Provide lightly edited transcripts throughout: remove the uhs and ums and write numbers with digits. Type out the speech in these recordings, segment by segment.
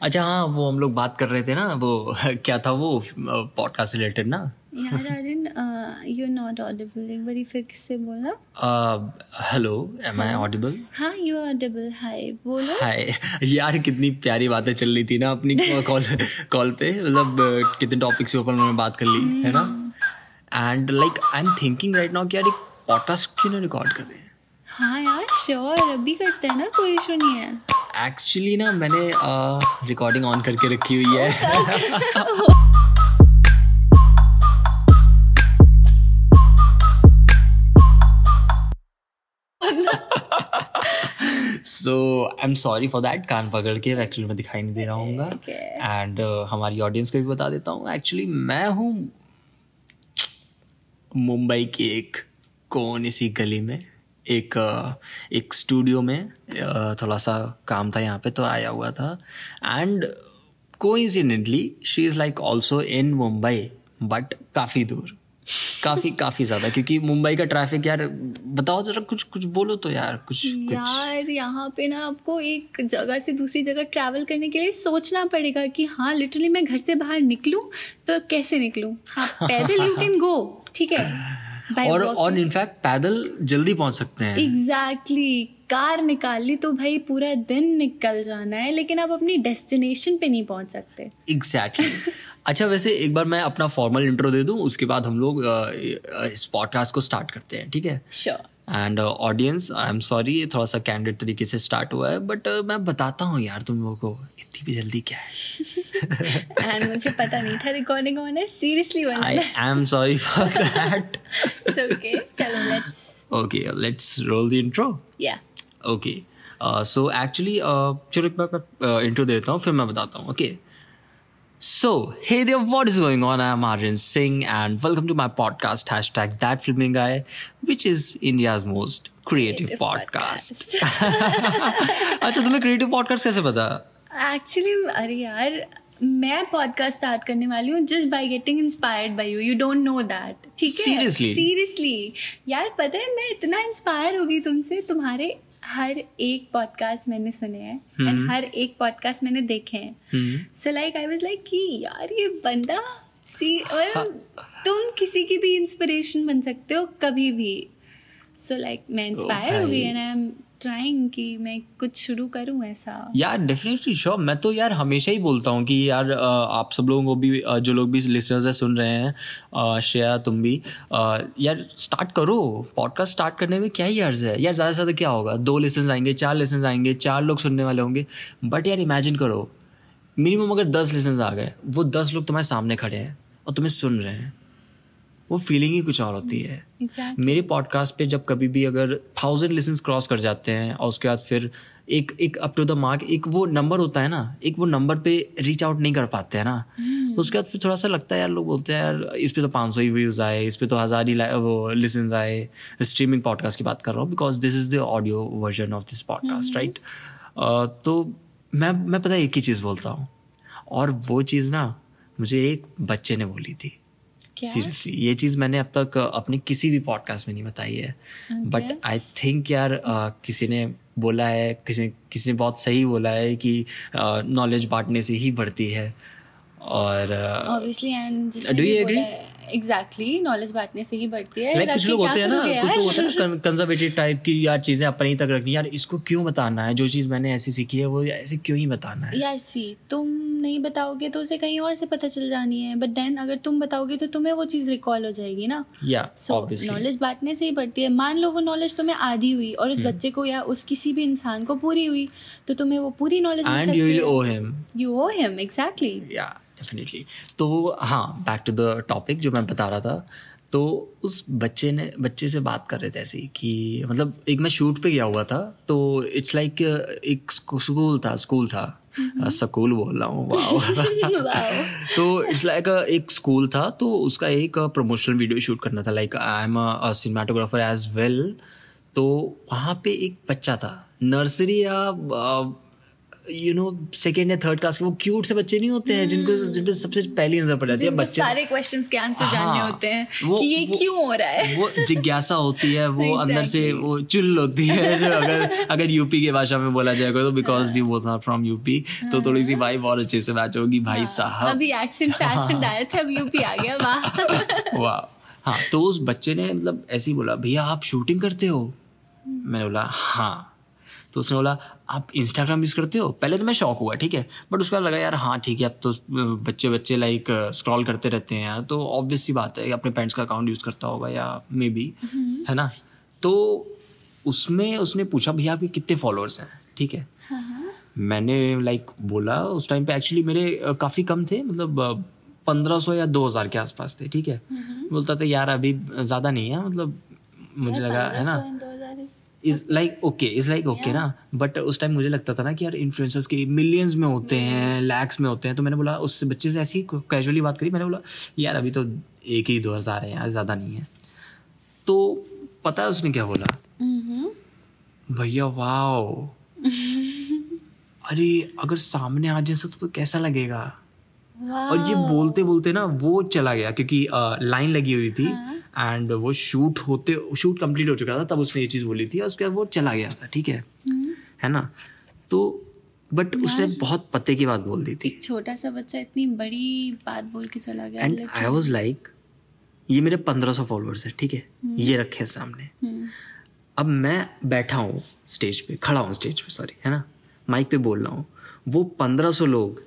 अच्छा हाँ, वो हम लोग बात कर रहे थे ना, वो क्या था वो पॉडकास्ट रिलेटेड ना। यार आर्यन, यू नॉट ऑडिबल, एक बारी फिर से बोलना। Hello, am I audible? हाँ यू ऑडिबल, हाय बोलो। हाय। यार कितनी प्यारी बातें चल रही थी ना अपनी कॉल पे, मतलब कितने टॉपिक्स के ऊपर उन्होंने बात कर ली है ना। And like I am thinking right now कि यार एक पॉडकास्ट क्यों ना रिकॉर्ड कर रहे हैं। हाँ यार श्योर, अभी करते हैं ना, कोई इशू नहीं है। एक्चुअली ना मैंने रिकॉर्डिंग ऑन करके रखी हुई है। So I am sorry for that. कान पकड़ के एक्चुअली मैं दिखाई नहीं दे रहा हूँ। एंड हमारी ऑडियंस को भी बता देता हूँ, एक्चुअली मैं हूँ मुंबई की एक कोने सी गली में, एक स्टूडियो में। थोड़ा सा काम था यहाँ पे तो आया हुआ था। And coincidentally she is like also in Mumbai, but काफ़ी दूर, काफ़ी ज़्यादा, क्योंकि मुंबई का ट्रैफिक यार, बताओ जरा, कुछ बोलो तो यार, कुछ यार यहाँ पे ना आपको एक जगह से दूसरी जगह ट्रैवल करने के लिए सोचना पड़ेगा कि हाँ लिटरली मैं घर से बाहर निकलूँ तो कैसे निकलूँ। हाँ पैदल यू कैन गो, ठीक है, और इनफैक्ट पैदल जल्दी पहुंच सकते हैं। एग्जैक्टली कार निकाल ली तो भाई पूरा दिन निकल जाना है, लेकिन आप अपनी डेस्टिनेशन पे नहीं पहुंच सकते। एग्जैक्टली। अच्छा वैसे एक बार मैं अपना फॉर्मल इंट्रो दे दूं, उसके बाद हम लोग इस पॉडकास्ट को स्टार्ट करते हैं, ठीक है? Sure. And audience, I am sorry, ये थोड़ा सा कैंडिड तरीके से स्टार्ट हुआ है, बट मैं बताता हूँ यार तुम लोगों को, इतनी भी जल्दी क्या है। एंड मुझे पता नहीं था रिकॉर्डिंग ऑन है, seriously one. I am sorry for that. It's okay, चलो let's roll the intro. Yeah okay, so actually चलो एक बार मैं इंट्रो देता हूँ, फिर मैं बताता हूँ। Okay, so hey there, what is going on? I am Aryan Singh and welcome to my podcast #ThatFilmingGuy, which is India's most creative podcast. अच्छा तुम्हें creative podcast कैसे पता? एक्चुअली अरे यार मैं पॉडकास्ट स्टार्ट करने वाली हूँ just by getting inspired by you, you don't know that, ठीक है? सीरियसली यार पता है मैं इतना इंस्पायर हो गई तुमसे, तुम्हारे हर एक पॉडकास्ट मैंने सुने हैं एंड हर एक पॉडकास्ट मैंने देखे हैं। So like I was like कि यार ये बंदा तुम किसी की भी इंस्पिरेशन बन सकते हो कभी भी। सो लाइक मैं इंस्पायर हो गई एंड आई एम ट्राइंग कि मैं कुछ शुरू करूं ऐसा। यार डेफिनेटली श्योर। मैं तो यार हमेशा ही बोलता हूँ कि यार आप सब लोगों को भी, जो लोग भी लिसनर्स है सुन रहे हैं, श्रेया तुम भी, यार स्टार्ट करो। पॉडकास्ट स्टार्ट करने में क्या ही अर्ज है यार, ज़्यादा से ज़्यादा क्या होगा, 2 लिसन्स आएंगे, 4 लिसन्स आएंगे, 4 लोग सुनने वाले होंगे। बट यार इमेजिन करो मिनिमम अगर 10 लिसन्स आ गए, वो 10 लोग तुम्हारे सामने खड़े हैं और तुम्हें सुन रहे हैं, वो फीलिंग ही कुछ और होती है। मेरे पॉडकास्ट पे जब कभी भी अगर 1000 लिसन्स क्रॉस कर जाते हैं और उसके बाद फिर एक अप टू द मार्क, एक वो नंबर होता है ना, एक वो नंबर पे रीच आउट नहीं कर पाते हैं ना, तो उसके बाद फिर थोड़ा सा लगता है यार, लोग बोलते हैं यार इस पे तो 500 ही व्यूज़ आए, इस पे तो 1000 ही वो लिसन्स आए। स्ट्रीमिंग पॉडकास्ट की बात कर रहा हूँ, because this is the audio version of this podcast, right? तो मैं पता है एक ही चीज़ बोलता हूँ, और वो चीज़ ना मुझे एक बच्चे ने बोली थी। सीरियसली ये चीज़ मैंने अब तक अपने किसी भी पॉडकास्ट में नहीं बताई है, बट आई थिंक यार किसी ने बोला है, किसी ने बहुत सही बोला है कि नॉलेज बांटने से ही बढ़ती है। और obviously and do you agree? Exactly, knowledge बांटने से ही बढ़ती है। कुछ लोग होते हैं ना कंजर्वेटिव टाइप की, यार चीजें अपनी तक रखनी, यार इसको क्यों बताना है, जो चीज मैंने ऐसी सीखी है वो ऐसे क्यों ही बताना है। यार सी तुम नहीं बताओगे तो उसे कहीं और से पता चल जानी है, बट देन अगर तुम बताओगे तो तुम्हें वो चीज रिकॉल हो जाएगी ना। नॉलेज बांटने से ही बढ़ती है। मान लो वो नॉलेज तुम्हें आधी हुई और उस बच्चे को या उस किसी भी इंसान को पूरी हुई, तो तुम्हें वो पूरी नॉलेज मिल सकती है। You owe him, exactly. Definitely. तो हाँ, बैक टू द टॉपिक जो मैं बता रहा था। तो उस बच्चे से बात कर रहे थे ऐसे कि, मतलब एक मैं शूट पे गया हुआ था, तो इट्स लाइक एक स्कूल था स्कूल बोल रहा हूँ, वाओ। तो इट्स लाइक एक स्कूल था, तो उसका एक प्रमोशनल वीडियो शूट करना था, like I am a cinematographer as well. तो वहाँ पे एक बच्चा था, नर्सरी या सेकंड या थर्ड क्लास के वो क्यूट से बच्चे नहीं होते हैं जिनको सबसे पहली नजर पड़ जाती है, बच्चे सारे क्वेश्चंस के आंसर जानने होते हैं कि ये क्यों हो रहा है, वो जिज्ञासा होती है, वो अंदर से वो चुल होती है जो अगर यूपी के भाषा में बोला जाएगा तो because we both are from UP, तो थोड़ी सी वाइब और अच्छे से मैच होगी भाई साहब। अभी एक्सेंट आया था, अब यूपी आ गया, वाह वाह। हाँ, तो उस बच्चे ने मतलब ऐसे ही बोला, भैया आप शूटिंग करते हो? मैंने बोला हाँ। तो उसने बोला आप इंस्टाग्राम यूज़ करते हो? पहले तो मैं शॉक हुआ, ठीक है, बट उसके बाद लगा यार हाँ ठीक है, अब तो बच्चे लाइक स्क्रॉल करते रहते हैं यार, तो ऑब्वियस सी बात है अपने पेरेंट्स का अकाउंट यूज़ करता होगा या मे बी, है ना। तो उसमें उसने पूछा भैया आपके कितने फॉलोअर्स हैं, ठीक है। मैंने लाइक बोला उस टाइम पे एक्चुअली मेरे काफ़ी कम थे, मतलब 1500 या 2000 के आसपास थे, ठीक है। बोलता था यार अभी ज़्यादा नहीं है, मतलब मुझे लगा है ना इज लाइक ओके ना, बट उस टाइम मुझे लगता था ना कि यार इन्फ्लुएंसर्स के मिलियंस में होते हैं, लैक्स में होते हैं। तो मैंने बोला उस बच्चे से ऐसी कैजुअली बात करी, मैंने बोला यार अभी तो 1-2 हज़ार है यार, ज़्यादा नहीं है। तो पता है उसने क्या बोला? भैया वाओ, अरे अगर सामने आ जाए तो कैसा लगेगा। और ये बोलते बोलते ना वो चला गया, क्योंकि लाइन लगी हुई थी एंड वो शूट कंप्लीट हो चुका था तब उसने ये चीज़ बोली थी, और उसके बाद वो चला गया था, ठीक है ना। तो बट उसने बहुत पते की बात बोल दी थी। एक छोटा सा बच्चा इतनी बड़ी बात बोल के चला गया। एंड आई वाज लाइक ये मेरे 1500 फॉलोअर्स है, ठीक है, ये रखे सामने। अब मैं बैठा हूँ स्टेज पे, खड़ा हूँ स्टेज पे, सॉरी, है ना, माइक पे बोल रहा हूँ। वो 1500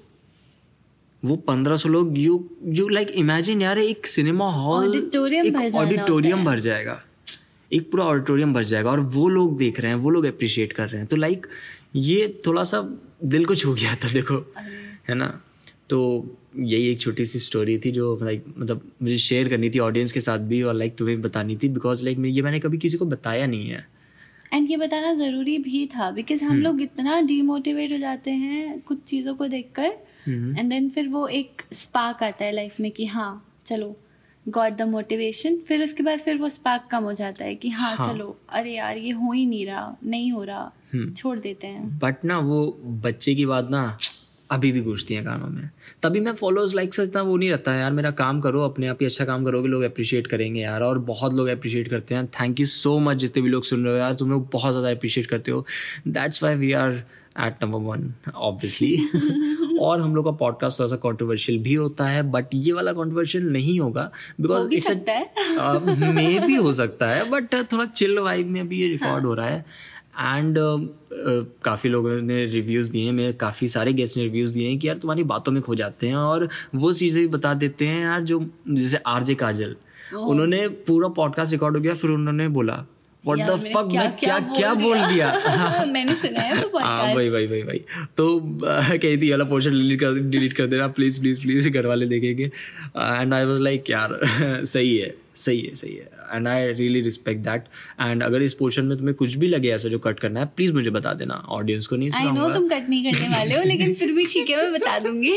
लोग यू लाइक इमेजिन यार, एक सिनेमा हॉल, ऑडिटोरियम भर जाएगा, एक पूरा ऑडिटोरियम भर जाएगा, और वो लोग देख रहे हैं, वो लोग अप्रिशिएट कर रहे हैं। तो लाइक ये थोड़ा सा दिल को छू गया था, देखो, है ना। तो यही एक छोटी सी स्टोरी थी जो लाइक मतलब मुझे शेयर करनी थी ऑडियंस के साथ भी, और लाइक तुम्हें बतानी थी, बिकॉज लाइक ये मैंने कभी किसी को बताया नहीं है। एंड ये बताना ज़रूरी भी था, बिकॉज हम लोग इतना डीमोटिवेट हो जाते हैं कुछ चीज़ों को देखकर, एंड देन फिर वो एक स्पार्क आता है लाइफ में कि हाँ चलो गॉट द मोटिवेशन, फिर उसके बाद फिर वो स्पार्क कम हो जाता है कि हाँ चलो अरे यार ये हो ही नहीं हो रहा, छोड़ देते हैं। बट ना वो बच्चे की बात ना अभी भी गूंजती है कानों में। तभी मैं फॉलोअर्स लाइक से इतना वो नहीं रहता है यार, मेरा काम करो, अपने आप ही अच्छा काम करोगे, लोग अप्रिशिएट करेंगे यार, और बहुत लोग अप्रिशिएट करते हैं। थैंक यू सो मच जितने भी लोग सुन रहे हो यार, तुम लोग बहुत ज़्यादा अप्रिशिएट करते हो, that's why we are at number 1 obviously. और हम लोग का पॉडकास्ट थोड़ा सा कॉन्ट्रोवर्शियल भी होता है, बट ये वाला कॉन्ट्रोवर्शियल नहीं होगा, बिकॉज इट्स मे भी हो सकता है, बट थोड़ा चिल वाइब में अभी ये रिकॉर्ड हो रहा है। एंड काफ़ी लोगों ने रिव्यूज़ दिए हैं, मेरे काफ़ी सारे गेस्ट ने रिव्यूज़ दिए हैं कि यार तुम्हारी बातों में खो जाते हैं, और वो चीज़ें भी बता देते हैं यार, जो जैसे आरजे काजल, उन्होंने पूरा पॉडकास्ट रिकॉर्ड हो गया, फिर उन्होंने बोला व्हाट द फक, मैं क्या बोल दिया। मैंने सुना है वो पॉडकास्ट। हाँ भाई तो कही थी वाला पोर्शन डिलीट कर देना प्लीज, घर वाले देखेंगे। एंड आई वाज लाइक यार सही है, and I really respect that. And अगर इस पोर्शन में तुम्हें कुछ भी लगे ऐसा जो कट करना है, प्लीज मुझे बता देना, ऑडियंस को नहीं सुनाऊंगा। आई नो तुम कट नहीं करने वाले हो, लेकिन फिर भी ठीक है, मैं बता दूंगी।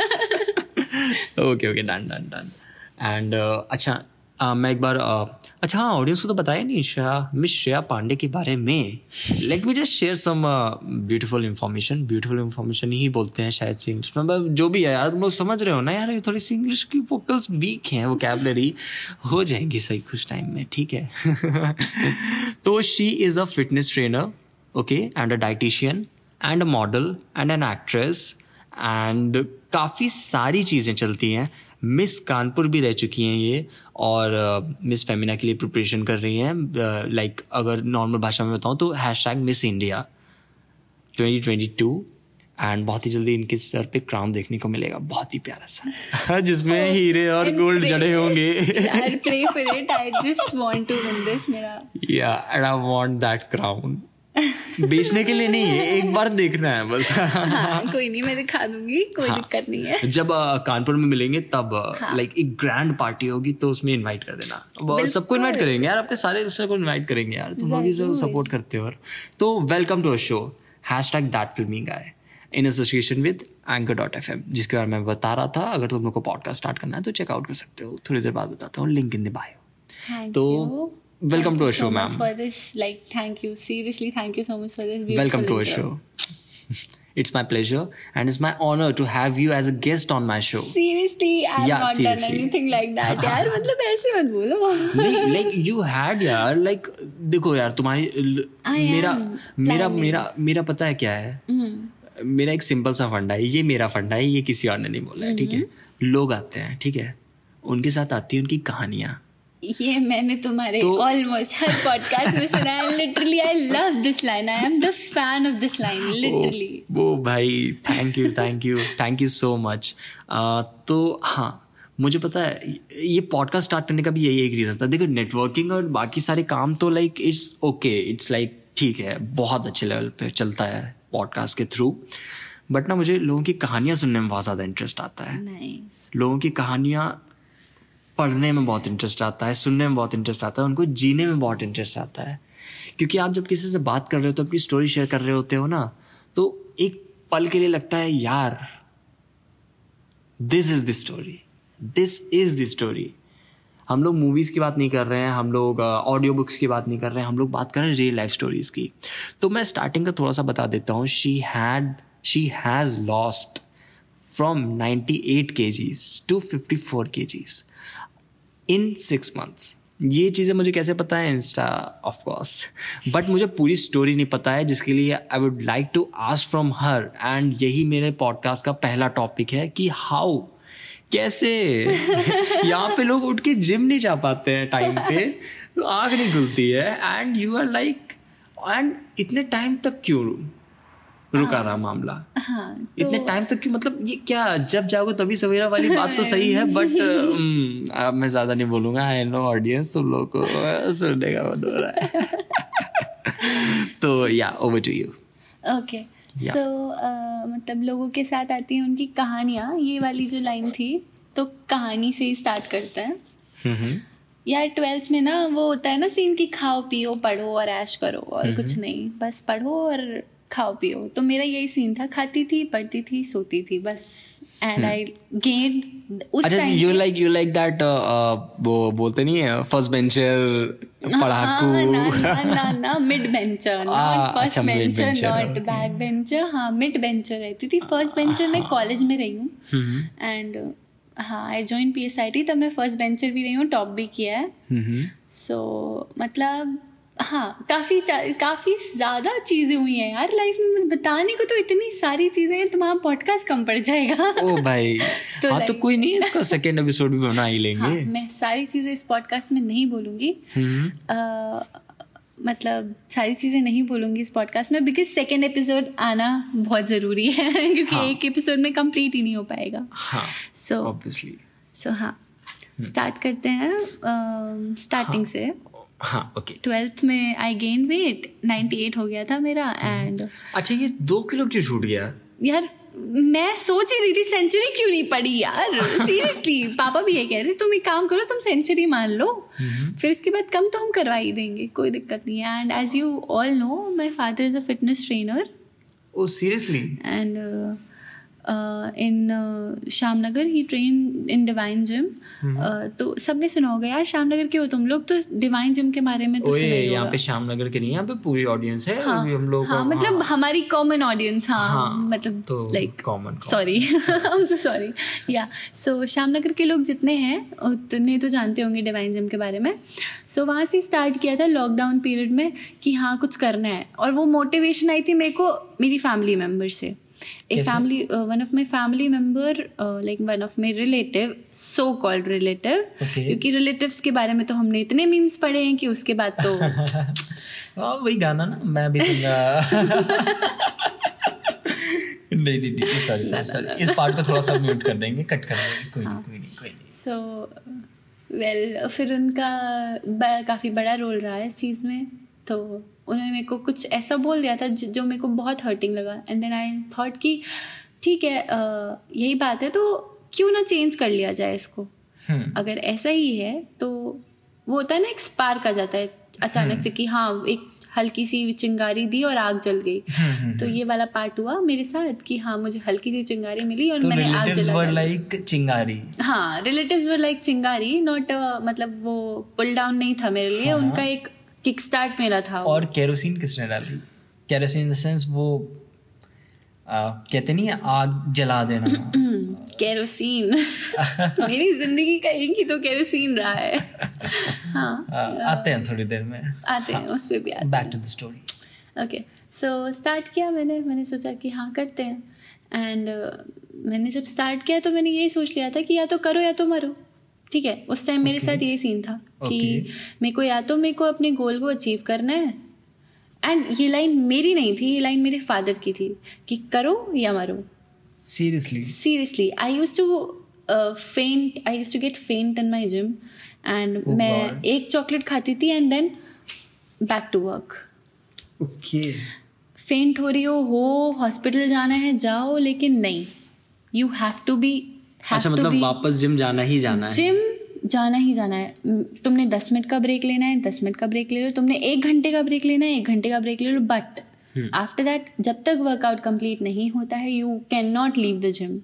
Okay done. एंड अच्छा मैं एक बार अच्छा हाँ, ऑडियंस को तो बताया नहीं मिस श्रेया पांडे के बारे में। Let me just share some beautiful information ही बोलते हैं शायद से इंग्लिश में, जो भी है यार, तुम लोग समझ रहे हो ना यार, थोड़ी सी इंग्लिश की वोकल्स वीक हैं, वोकैबुलरी हो जाएंगी सही कुछ टाइम में, ठीक है। तो she is a fitness trainer, okay, and a dietitian and a model and an actress, and काफ़ी सारी चीज़ें चलती हैं। मिस कानपुर भी रह चुकी हैं ये, और मिस फेमिना के लिए प्रिपरेशन कर रही हैं। लाइक अगर नॉर्मल भाषा में बताऊँ तो #मिस इंडिया 2022, एंड बहुत ही जल्दी इनके सर पे क्राउन देखने को मिलेगा, बहुत ही प्यारा सा, जिसमें हीरे और गोल्ड जड़े होंगे। Pray for it. I just want to win this, मेरा। Yeah, and I want that crown. बेचने के लिए नहीं है, एक बार देखना है बस। हाँ, कोई नहीं, मैं दिखा दूंगी, कोई दिक्कत नहीं है। जब कानपुर में मिलेंगे तब लाइक एक ग्रैंड पार्टी होगी, तो उसमें इनवाइट कर देना, सबको इनवाइट करेंगे यार, आपके सारे रिश्तेदार को इनवाइट करेंगे यार, तुम लोग जो सपोर्ट करते हो। तो welcome to a show #thatfilmyguy in association with Anchor.fm, जिसके बारे में मैं बता रहा था। अगर तुम लोग को पॉडकास्ट स्टार्ट करना है तो चेकआउट कर सकते हो, थोड़ी देर बाद बताता हूँ, लिंक इन द बायो। तो welcome to our show, ma'am. For this, like, thank you. Seriously, thank you so much for this beautiful welcome to our intro. show. It's my pleasure and it's my honor to have you as a guest on my show. Seriously, I have not done anything like that. यार मतलब ऐसे मत बोलो. नहीं, like you had यार, like देखो यार तुम्हारी मेरा पता है क्या है. मेरा एक सिंपल सा फंडा है, ये मेरा फंडा है, ये किसी और ने नहीं बोला है, ठीक है. लोग आते हैं, ठीक है, उनके साथ आती है उनकी कहानियाँ. ये मैंने तुम्हारे ऑलमोस्ट हर पॉडकास्ट में सुना है. Literally I love this line. I am the fan of this line. Literally वो भाई, थैंक यू सो मच. तो हाँ, मुझे पता है ये पॉडकास्ट स्टार्ट करने का भी यही एक रीज़न था. देखो, नेटवर्किंग और बाकी सारे काम तो like it's okay, it's like ठीक है, बहुत अच्छे लेवल पे चलता है पॉडकास्ट के थ्रू. बट ना मुझे लोगों की कहानियाँ सुनने में बहुत ज़्यादा इंटरेस्ट आता है. लोगों की कहानियाँ पढ़ने में बहुत इंटरेस्ट आता है, सुनने में बहुत इंटरेस्ट आता है, उनको जीने में बहुत इंटरेस्ट आता है. क्योंकि आप जब किसी से बात कर रहे हो तो अपनी स्टोरी शेयर कर रहे होते हो ना, तो एक पल के लिए लगता है यार दिस इज द स्टोरी. हम लोग मूवीज़ की बात नहीं कर रहे हैं, हम लोग ऑडियो बुक्स की बात नहीं कर रहे हैं, हम लोग बात कर रहे हैं रियल लाइफ स्टोरीज़ की. तो मैं स्टार्टिंग का थोड़ा सा बता देता हूँ. She has lost from 98 kgs to 54 kgs in 6 months. ये चीज़ें मुझे कैसे पता है? Insta of course. बट मुझे पूरी स्टोरी नहीं पता है, जिसके लिए I would like to ask from her. And यही मेरे पॉडकास्ट का पहला टॉपिक है कि हाउ, कैसे यहाँ पे लोग उठ के जिम नहीं जा पाते हैं टाइम पे, आँख नहीं खुलती है, and you are like, and इतने टाइम तक क्यों रुका रहा मामला? हाँ, तो इतने टाइम तक क्यों? मतलब ये क्या, जब जागो तभी सवेरा वाली बात तो सही है, बट अब मैं ज्यादा नहीं बोलूंगा. आई नो ऑडियंस, तुम लोग को सुनने का मन हो रहा है. तो yeah over to you. Okay, so मतलब लोगों के साथ आती हैं उनकी कहानियाँ. ये वाली जो लाइन थी, तो कहानी से ही स्टार्ट करते हैं. यार 12th में ना वो होता है ना सीन की खाओ पियो पढ़ो और ऐश करो और कुछ नहीं, बस पढ़ो और खाओ पियो. तो मेरा यही सीन था, खाती थी, पढ़ती थी, सोती थी, बस. एंड आई गेन्ड उस टाइम. यू लाइक दैट, वो बोलते नहीं है फर्स्ट बेंचर पढ़ाकू? ना mid bencher, not first bencher, not back bencher. हाँ, मिड बेंचर रहती थी. फर्स्ट बेंचर मैं कॉलेज में रही हूँ. एंड हाँ, आई जॉइन PSIT, तब मैं फर्स्ट बेंचर भी रही हूँ, टॉप भी किया है. सो मतलब हाँ, काफ़ी ज़्यादा चीज़ें हुई हैं यार लाइफ में. बताने को तो इतनी सारी चीज़ें हैं, तुम्हारा पॉडकास्ट कम पड़ जाएगा. ओ भाई. तो हाँ, तो कोई नहीं, इसका सेकेंड एपिसोड भी बना ही लेंगे. हाँ, मैं सारी चीज़ें इस पॉडकास्ट में नहीं बोलूँगी. मतलब सारी चीज़ें नहीं बोलूँगी इस पॉडकास्ट में, बिकॉज सेकेंड एपिसोड आना बहुत ज़रूरी है. क्योंकि एक एपिसोड में कंप्लीट ही नहीं हो पाएगा. सो हाँ, स्टार्ट करते हैं स्टार्टिंग से. हाँ, ओके. 12th में आई गेन वेट, 98 हो गया था मेरा. एंड अच्छा, ये 2 किलो क्यों छूट गया यार? मैं सोच ही रही थी सेंचुरी क्यों नहीं पड़ी यार. सीरियसली पापा भी ये कह रहे थे, तुम एक काम करो, तुम सेंचुरी मान लो, फिर इसके बाद कम तो हम करवा ही देंगे, कोई दिक्कत नहीं है. And as you all know, my father is a fitness trainer. Oh seriously? And in Shyamnagar he train in divine gym. तो सबने सुना होगा यार, श्यामनगर के हो तुम लोग, तो डिवाइन जिम के बारे में तो सुना ही होगा. यहाँ पे श्यामनगर के नहीं, यहाँ पे पूरी ऑडियंस है. हाँ, हम लोग. हाँ, मतलब हमारी कॉमन ऑडियंस. हाँ, मतलब like common. Sorry, I am so sorry. Yeah so Shyamnagar के लोग जितने हैं उतने तो जानते होंगे डिवाइन जिम के बारे में. सो वहाँ से स्टार्ट किया था लॉकडाउन पीरियड में कि हाँ कुछ करना है. और वो मोटिवेशन आई थी मेरे को मेरी फैमिली मेम्बर से. एक family, one of my family member, like one of my relative, so called relative, क्योंकि रिलेटिव्स के बारे में तो हमने इतने मीम्स पढ़े हैं कि उसके बाद तो वही गाना ना, मैं भी नहीं, सॉरी, इस पार्ट को थोड़ा सा म्यूट कर देंगे, कट कर देंगे, कोई नहीं. सो वेल, फिर उनका काफ़ी बड़ा रोल रहा है इस चीज़ में. तो उन्होंने मेरे को कुछ ऐसा बोल दिया था जो मेरे को बहुत हर्टिंग लगा. एंड देन आई थॉट कि ठीक है, यही बात है, तो क्यों ना चेंज कर लिया जाए इसको. अगर ऐसा ही है तो वो होता है ना, एक स्पार्क आ जाता है अचानक से कि हाँ, एक हल्की सी चिंगारी दी और आग जल गई. तो ये वाला पार्ट हुआ मेरे साथ कि हाँ, मुझे हल्की सी चिंगारी मिली और मैंने आग जला. लाइक चिंगारी. हाँ, रिलेटिव्स वर लाइक चिंगारी, नॉट मतलब वो पुल डाउन नहीं था मेरे लिए. उनका एक किक स्टार्ट मेरा था. और केरोसिन किसने डाली? केरोसिन इन द सेंस वो कहते नहीं है आग जला देना, केरोसिन। मेरी जिंदगी का एक ही तो केरोसिन रहा है। हाँ, आते हैं थोड़ी देर में, आते हैं उस पे भी आते हैं। Back to the story. Okay, so start किया मैंने सोचा कि हाँ करते हैं। एंड मैंने जब स्टार्ट किया तो मैंने यही सोच लिया था कि या तो करो या तो मरो, ठीक है। उस टाइम मेरे साथ यही सीन था कि मेरे को अपने गोल को अचीव करना है। एंड ये लाइन मेरी नहीं थी, ये लाइन मेरे फादर की थी कि करो या मरो। Seriously I used to get faint in my gym and मैं एक चॉकलेट खाती थी and then back to work. Faint हो रही हो हॉस्पिटल जाना है जाओ, लेकिन नहीं, यू हैव टू बी, अच्छा मतलब वापस जिम जाना ही जाना है, जिम जाना ही जाना है। तुमने 10 मिनट का ब्रेक लेना है 10 मिनट का ब्रेक ले लो, तुमने 1 घंटे का ब्रेक लेना है 1 घंटे का ब्रेक ले लो, बट आफ्टर दैट जब तक वर्कआउट कंप्लीट नहीं होता है you can not leave the gym.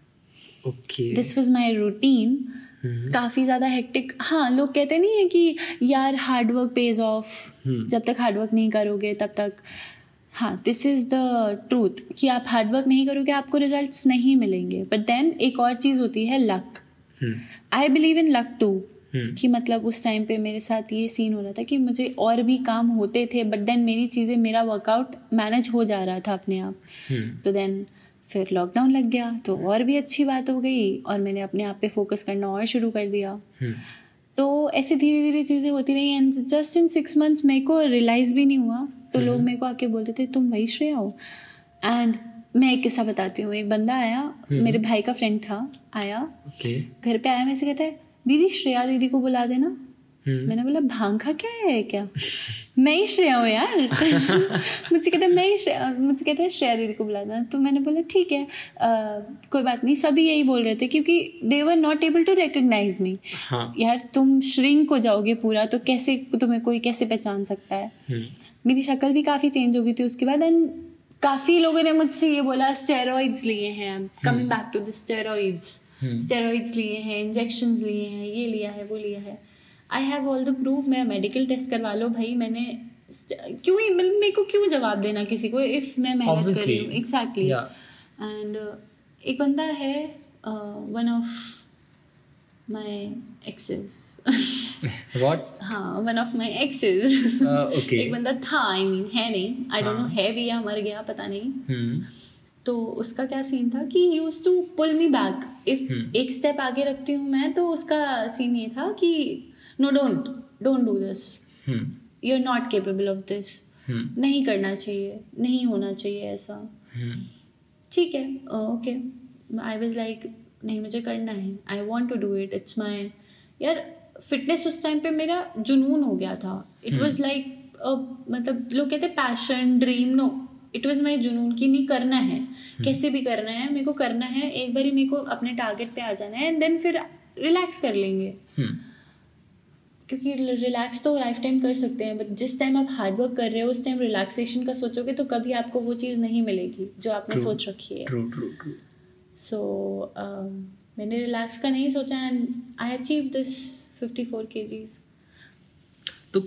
This was my routine. काफ़ी ज़्यादा हेक्टिक। हाँ, लोग कहते नहीं है कि यार हार्ड वर्क पेज ऑफ, जब तक हार्ड वर्क नहीं करोगे तब तक, हाँ दिस इज़ द ट्रूथ कि आप हार्ड वर्क नहीं करोगे आपको रिजल्ट्स नहीं मिलेंगे। बट देन एक और चीज़ होती है luck. I believe in luck too, कि मतलब उस टाइम पे मेरे साथ ये सीन हो रहा था कि मुझे और भी काम होते थे बट देन मेरा वर्कआउट मैनेज हो जा रहा था अपने आप। तो देन फिर लॉकडाउन लग गया तो और भी अच्छी बात हो गई और मैंने अपने आप पे फोकस करना और शुरू कर दिया। तो ऐसे धीरे धीरे चीज़ें होती रही एंड जस्ट इन 6 months मेरे को रियलाइज़ भी नहीं हुआ तो लोग मेरे को आके बोलते थे तुम वही श्रेया हो। एंड मैं एक किस्सा बताती हूँ। एक बंदा आया, मेरे भाई का फ्रेंड था, आया घर पे आया, मेरे से कहता है दीदी श्रेया दीदी को बुला देना। मैंने बोला भांग खा क्या है क्या, मैं ही श्रेया हूँ यार। मुझसे कहता है श्रेया दीदी को बुला देना। तो मैंने बोला ठीक है, कोई बात नहीं। सभी यही बोल रहे थे क्योंकि they were not able to recognise me. यार तुम श्रिंक हो जाओगे पूरा तो कैसे तुम्हें कोई कैसे पहचान सकता है। मेरी शक्ल भी काफ़ी चेंज हो गई थी उसके बाद। एंड काफ़ी लोगों ने मुझसे ये बोला स्टेरॉइड्स लिए हैं, coming back to the steroids लिए हैं, इंजेक्शंस लिए हैं, ये लिया है वो लिया है। I have all the proof. मेरा मेडिकल टेस्ट करवा लो भाई। मैंने मेरे को क्यों जवाब देना किसी को इफ मैं मेहनत कर रही हूँ। एग्जैक्टली। एंड एक बंदा है, one of my exes. What? हाँ, वन ऑफ माई एक्सेस। एक बंदा था, I mean है नहीं, आई डोंट नो है भी या मर गया पता नहीं। तो उसका क्या सीन था कि he used to pull me back if एक स्टेप आगे रखती हूँ मैं तो उसका सीन ये था कि no don't do this, you are not capable of this, नहीं करना चाहिए, नहीं होना चाहिए ऐसा। ठीक है, ओके। आई वाज लाइक नहीं मुझे करना है, I want to do it, it's my, यार फिटनेस उस टाइम पे मेरा जुनून हो गया था। इट वाज लाइक मतलब लोग कहते passion dream, no it was my जुनून कि नहीं करना है, कैसे भी करना है, मेरे को करना है। एक बारी मेरे को अपने टारगेट पे आ जाना है एंड देन फिर रिलैक्स कर लेंगे। क्योंकि रिलैक्स तो लाइफ टाइम कर सकते हैं बट जिस टाइम आप हार्ड वर्क कर रहे हो उस टाइम रिलैक्सेशन का सोचोगे तो कभी आपको वो चीज़ नहीं मिलेगी जो आपने सोच रखी है। सो मैंने रिलैक्स का नहीं सोचा and I achieve this 54 kgs। तो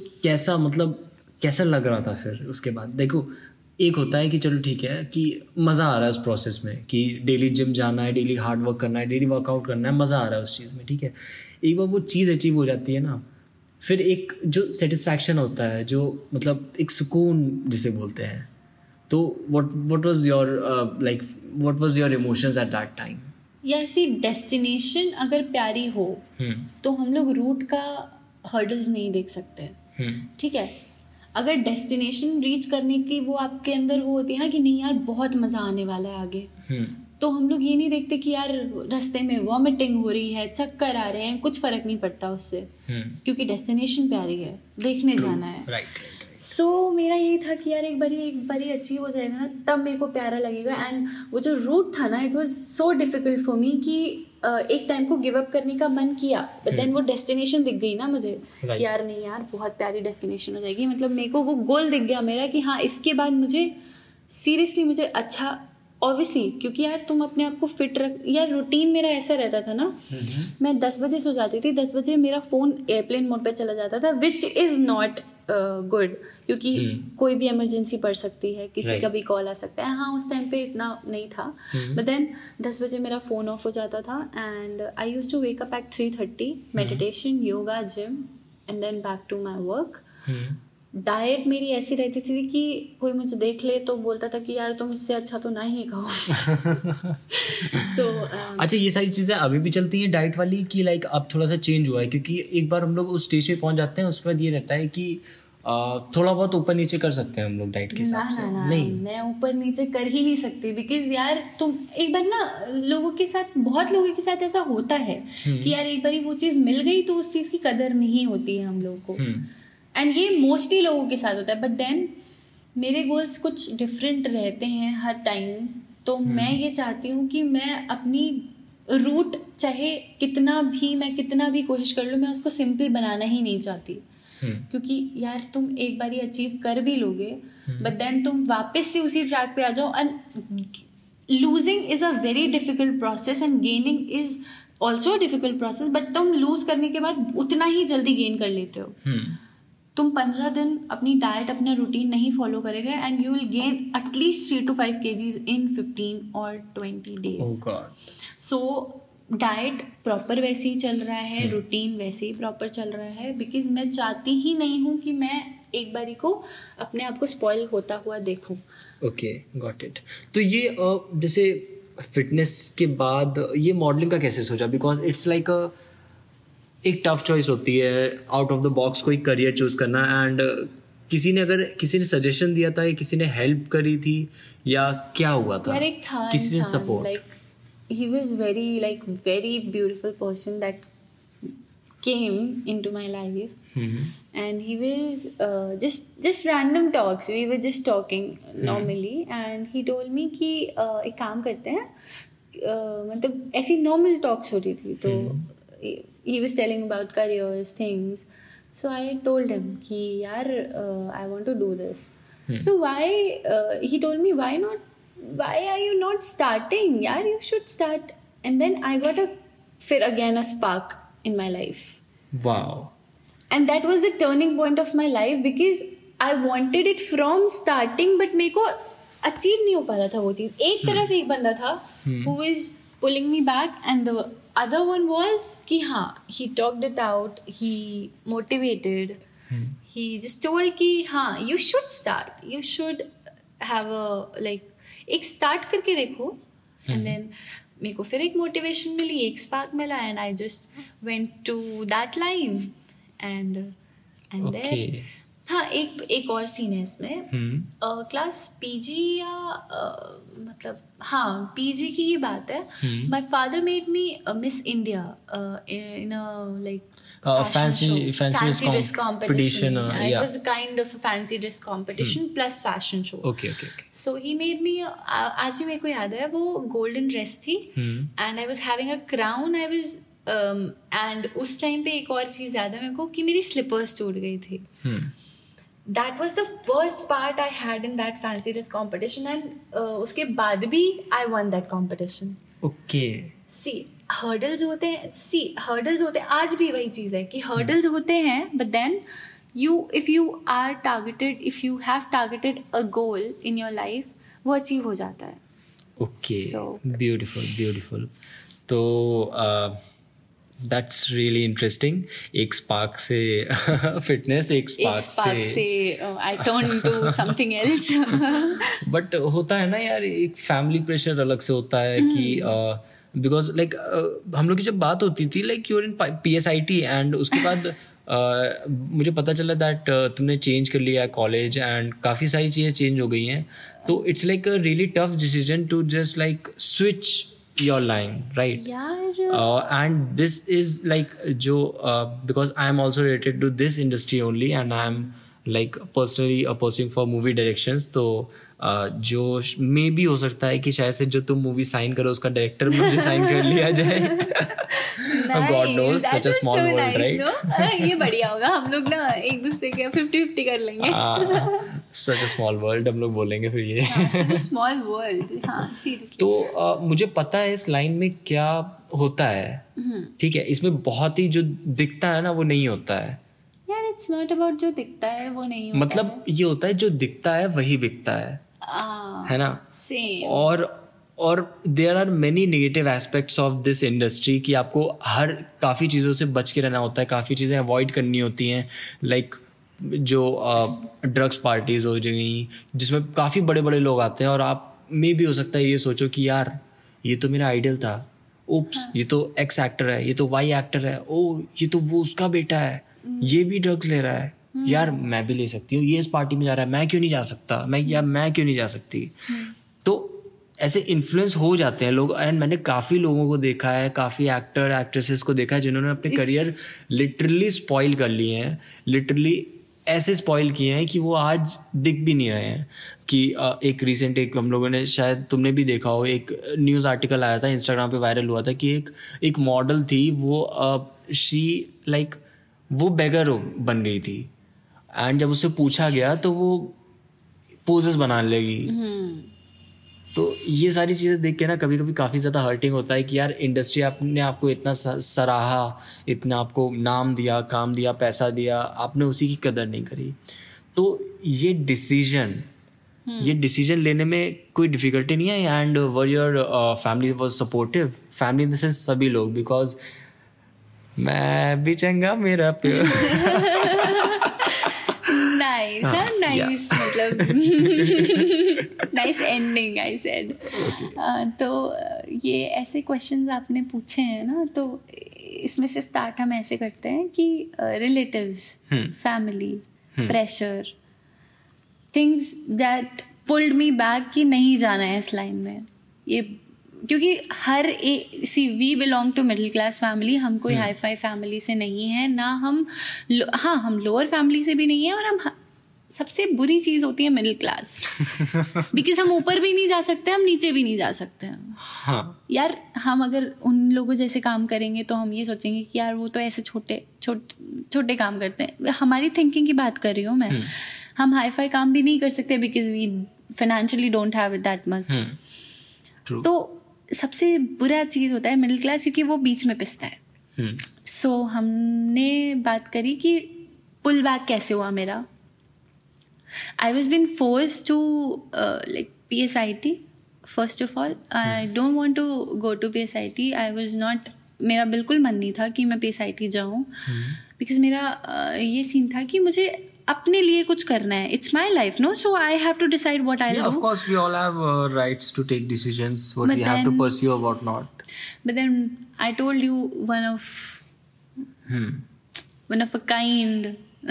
कैसा लग रहा था फिर उसके बाद? देखो एक होता है कि चलो ठीक है कि मज़ा आ रहा है उस प्रोसेस में कि डेली जिम जाना है, डेली हार्ड वर्क करना है, डेली वर्कआउट करना है, मज़ा आ रहा है उस चीज़ में, ठीक है। एक बार वो चीज़ अचीव हो जाती है ना, फिर एक जो सेटिस्फैक्शन होता है, जो मतलब एक सुकून जिसे बोलते हैं, तो what was your emotions at that time? यार सी डेस्टिनेशन अगर प्यारी हो तो हम लोग रूट का हर्डल्स नहीं देख सकते, ठीक है। अगर डेस्टिनेशन रीच करने की वो आपके अंदर वो होती है ना कि नहीं यार बहुत मज़ा आने वाला है आगे, तो हम लोग ये नहीं देखते कि यार रास्ते में वॉमिटिंग हो रही है, चक्कर आ रहे हैं, कुछ फ़र्क नहीं पड़ता उससे, क्योंकि डेस्टिनेशन प्यारी है, देखने जाना है। सो मेरा यही था कि यार एक बारी अचीव हो जाएगा ना तब मेरे को प्यारा लगेगा। एंड वो जो रूट था ना it was so difficult for me कि एक टाइम को गिव अप करने का मन किया बट देन वो डेस्टिनेशन दिख गई ना मुझे कि यार नहीं यार बहुत प्यारी डेस्टिनेशन हो जाएगी। मतलब मेरे को वो गोल दिख गया मेरा कि हाँ इसके बाद मुझे सीरियसली मुझे अच्छा ऑब्वियसली क्योंकि यार तुम अपने आप को फिट रख, यार रूटीन मेरा ऐसा रहता था ना, मैं 10 बजे सो जाती थी, 10 बजे मेरा फ़ोन एयरप्लेन मोड पे चला जाता था, विच इज़ नॉट गुड, क्योंकि कोई भी इमरजेंसी पड़ सकती है, किसी का भी कॉल आ सकता है. हाँ उस टाइम पे इतना नहीं था, बट देन 10 बजे मेरा फ़ोन ऑफ हो जाता था and I used to wake up at 3:30, meditation, yoga, gym and then back to my work. Diet मेरी ऐसी रहती थी कि कोई मुझे देख ले तो बोलता था कि यार तुम इससे अच्छा तो ना ही खाओ. अच्छा ये सारी चीज़ें अभी भी चलती हैं डाइट वाली कि लाइक अब थोड़ा सा चेंज हुआ है? क्योंकि एक बार हम लोग उस स्टेज पे पहुंच जाते हैं उसके बाद ये रहता है कि थोड़ा बहुत ऊपर नीचे कर सकते हैं हम लोग डाइट के हिसाब से. नहीं, मैं ऊपर नीचे कर ही नहीं सकती, बिकॉज यार तुम एक बार ना लोगों के साथ, बहुत लोगों के साथ ऐसा होता है कि यार एक बार वो चीज़ मिल गई तो उस चीज़ की कदर नहीं होती है हम लोगों को, एंड ये मोस्टली लोगों के साथ होता है. बट देन मेरे गोल्स कुछ डिफरेंट रहते हैं हर टाइम, तो मैं ये चाहती हूँ कि मैं अपनी रूट चाहे कितना भी कोशिश कर लूँ, मैं उसको सिंपल बनाना ही नहीं चाहती. क्योंकि यार तुम एक बार अचीव कर भी लोगे, बट देन तुम वापस से उसी ट्रैक पे आ जाओ, and losing is a very difficult process and gaining is also a difficult process. But तुम लूज करने के बाद उतना ही जल्दी गेन कर लेते हो. तुम 15 दिन अपनी डाइट, अपना रूटीन नहीं फॉलो करेंगे and you will gain at least 3 to 5 kgs in 15 or 20 days. So diet proper वैसे ही चल रहा है, रूटीन वैसे ही प्रॉपर चल रहा है, बिकॉज मैं चाहती ही नहीं हूँ कि मैं एक बारी को अपने आप को स्पॉइल होता हुआ देखूँ. Okay, got it. तो ये जैसे फिटनेस के बाद ये मॉडलिंग का कैसे सोचा? बिकॉज इट्स लाइक एक टफ चॉइस होती है, आउट ऑफ द बॉक्स कोई करियर चूज करना. एंड किसी ने सजेशन दिया था या किसी ने हेल्प करी थी या क्या हुआ था? यार एक था किसी ने support? Like he was very beautiful person that came into my life, and he was just random talks, we were just talking normally, and he told me कि एक काम करते हैं, मतलब ऐसी normal talks हो रही थी, तो he was telling about careers, things. So I told him कि यार I want to do this. So why he told me why are you not starting? यार you should start. And then I got a spark in my life. Wow. And that was the turning point of my life, because I wanted it from starting, but मेरे को achieve नहीं हो पा रहा था वो चीज़. एक तरफ एक बंदा था who was pulling me back, and the other one was कि हाँ, he talked it out, he motivated, he just told कि हाँ you should start, you should have a एक start करके देखो. And then मेरे को फिर एक motivation मिली, एक spark मिला, and I just went to that line and then हाँ एक और सीन है इसमें. क्लास पीजी या मतलब हाँ पीजी की ही बात है. My father made me miss India in like fancy dress competition. It was kind of a fancy dress competition plus fashion show. Okay. So he made me आज भी मेरे को याद है, वो golden dress थी, and I was having a crown. I was and उस time पे एक और चीज़ याद है मेरे को कि मेरी slippers टूट गई थी. That was the first part I had in that fancy dress competition, and उसके बाद भी I won that competition. Okay. See, hurdles होते हैं, आज भी वही चीज़ है कि hurdles होते हैं, but then if you have targeted a goal in your life, वो achieve हो जाता है. Okay. So beautiful. तो that's really interesting. एक spark से fitness, एक spark से I turn into something else. But होता है ना यार, एक family pressure अलग से होता है कि because like हम लोग की जब बात होती थी like you're in PSIT, and उसके बाद मुझे पता चला that तुमने change कर लिया कॉलेज and काफ़ी सारी चीज़ें change हो गई हैं. तो it's like a really tough decision to just like switch your line, right? And this is like because I am also related to this industry only, and I am like personally pursuing for movie directions. तो जो मे भी हो सकता है कि शायद से जो तुम मूवी साइन करो उसका डायरेक्टर मुझे साइन कर लिया जाए. God knows, such a small world, right? ये बढ़िया होगा, हम लोग ना एक दूसरे के 50-50 कर लेंगे. Such a small world हम लोग बोलेंगे फिर ये. Such a small world. हाँ, seriously. तो मुझे पता है इस लाइन में क्या होता है. ठीक है, इसमें बहुत ही जो दिखता है ना वो नहीं होता है. यार it's not about जो दिखता है वो नहीं होता मतलब है. ये होता है जो दिखता है वही बिकता है ना. Same. और there are many negative aspects of this industry कि आपको काफ़ी चीज़ों से बच के रहना होता है, काफ़ी चीज़ें अवॉइड करनी होती हैं. लाइक जो ड्रग्स पार्टीज हो गई जिसमें काफ़ी बड़े बड़े लोग आते हैं और आप में भी हो सकता है ये सोचो कि यार ये तो मेरा आइडल था, उप्स ये तो एक्स एक्टर है, ये तो वाई एक्टर है, ओ ये तो वो उसका बेटा है, ये भी ड्रग्स ले रहा है, यार मैं भी ले सकती हूँ, ये इस पार्टी में जा रहा है, मैं क्यों नहीं जा सकता, मैं क्यों नहीं जा सकती. तो ऐसे इन्फ्लुएंस हो जाते हैं लोग. एंड मैंने काफ़ी लोगों को देखा है, काफ़ी एक्टर एक्ट्रेसेस को देखा है जिन्होंने अपने करियर लिटरली स्पॉइल कर लिए हैं, लिटरली ऐसे स्पॉइल किए हैं कि वो आज दिख भी नहीं रहे हैं. कि एक रिसेंट एक हम लोगों ने, शायद तुमने भी देखा हो, एक न्यूज़ आर्टिकल आया था, इंस्टाग्राम पे वायरल हुआ था कि एक मॉडल थी, वो शी लाइक वो बेगर बन गई थी. एंड जब उससे पूछा गया तो वो पोजेस बनाने लगी. तो ये सारी चीज़ें देख के ना कभी कभी काफ़ी ज़्यादा हर्टिंग होता है कि यार इंडस्ट्री आपने आपको इतना सराहा, इतना आपको नाम दिया, काम दिया, पैसा दिया, आपने उसी की कदर नहीं करी. तो ये डिसीजन लेने में कोई डिफ़िकल्टी नहीं है. And were your family was supportive, family in the sense सभी लोग, बिकॉज मैं भी चंगा मेरा प्यार. nice मतलब nice ending I said. तो ये ऐसे क्वेश्चंस आपने पूछे हैं ना, तो इसमें से स्टार्ट हम ऐसे करते हैं कि relatives, family, pressure, things that pulled me back कि नहीं जाना है इस लाइन में. ये क्योंकि we belong to middle class family, हम कोई हाई फाई फैमिली से नहीं है ना, हम लोअर फैमिली से भी नहीं है, और हम सबसे बुरी चीज़ होती है मिडिल क्लास, बिकॉज हम ऊपर भी नहीं जा सकते, हम नीचे भी नहीं जा सकते हैं. हाँ. यार हम अगर उन लोगों जैसे काम करेंगे तो हम ये सोचेंगे कि यार वो तो ऐसे छोटे काम करते हैं. हमारी थिंकिंग की बात कर रही हूँ मैं. हम हाई फाई काम भी नहीं कर सकते because we financially don't have it that much. तो सबसे बुरा चीज़ होता है मिडिल क्लास, क्योंकि वो बीच में पिसता है. सो हमने बात करी कि पुल बैक कैसे हुआ मेरा. I was being forced to like PSIT. First of all, I don't want to go to PSIT. I was not, मेरा बिल्कुल मन नहीं था कि मैं PSIT जाऊँ, because मेरा ये सीन था कि मुझे अपने लिए कुछ करना है. It's my life, no? So I have to decide what I'll do. Of course, we all have rights to take decisions, what we have to pursue or what not. But then I told you one of a kind.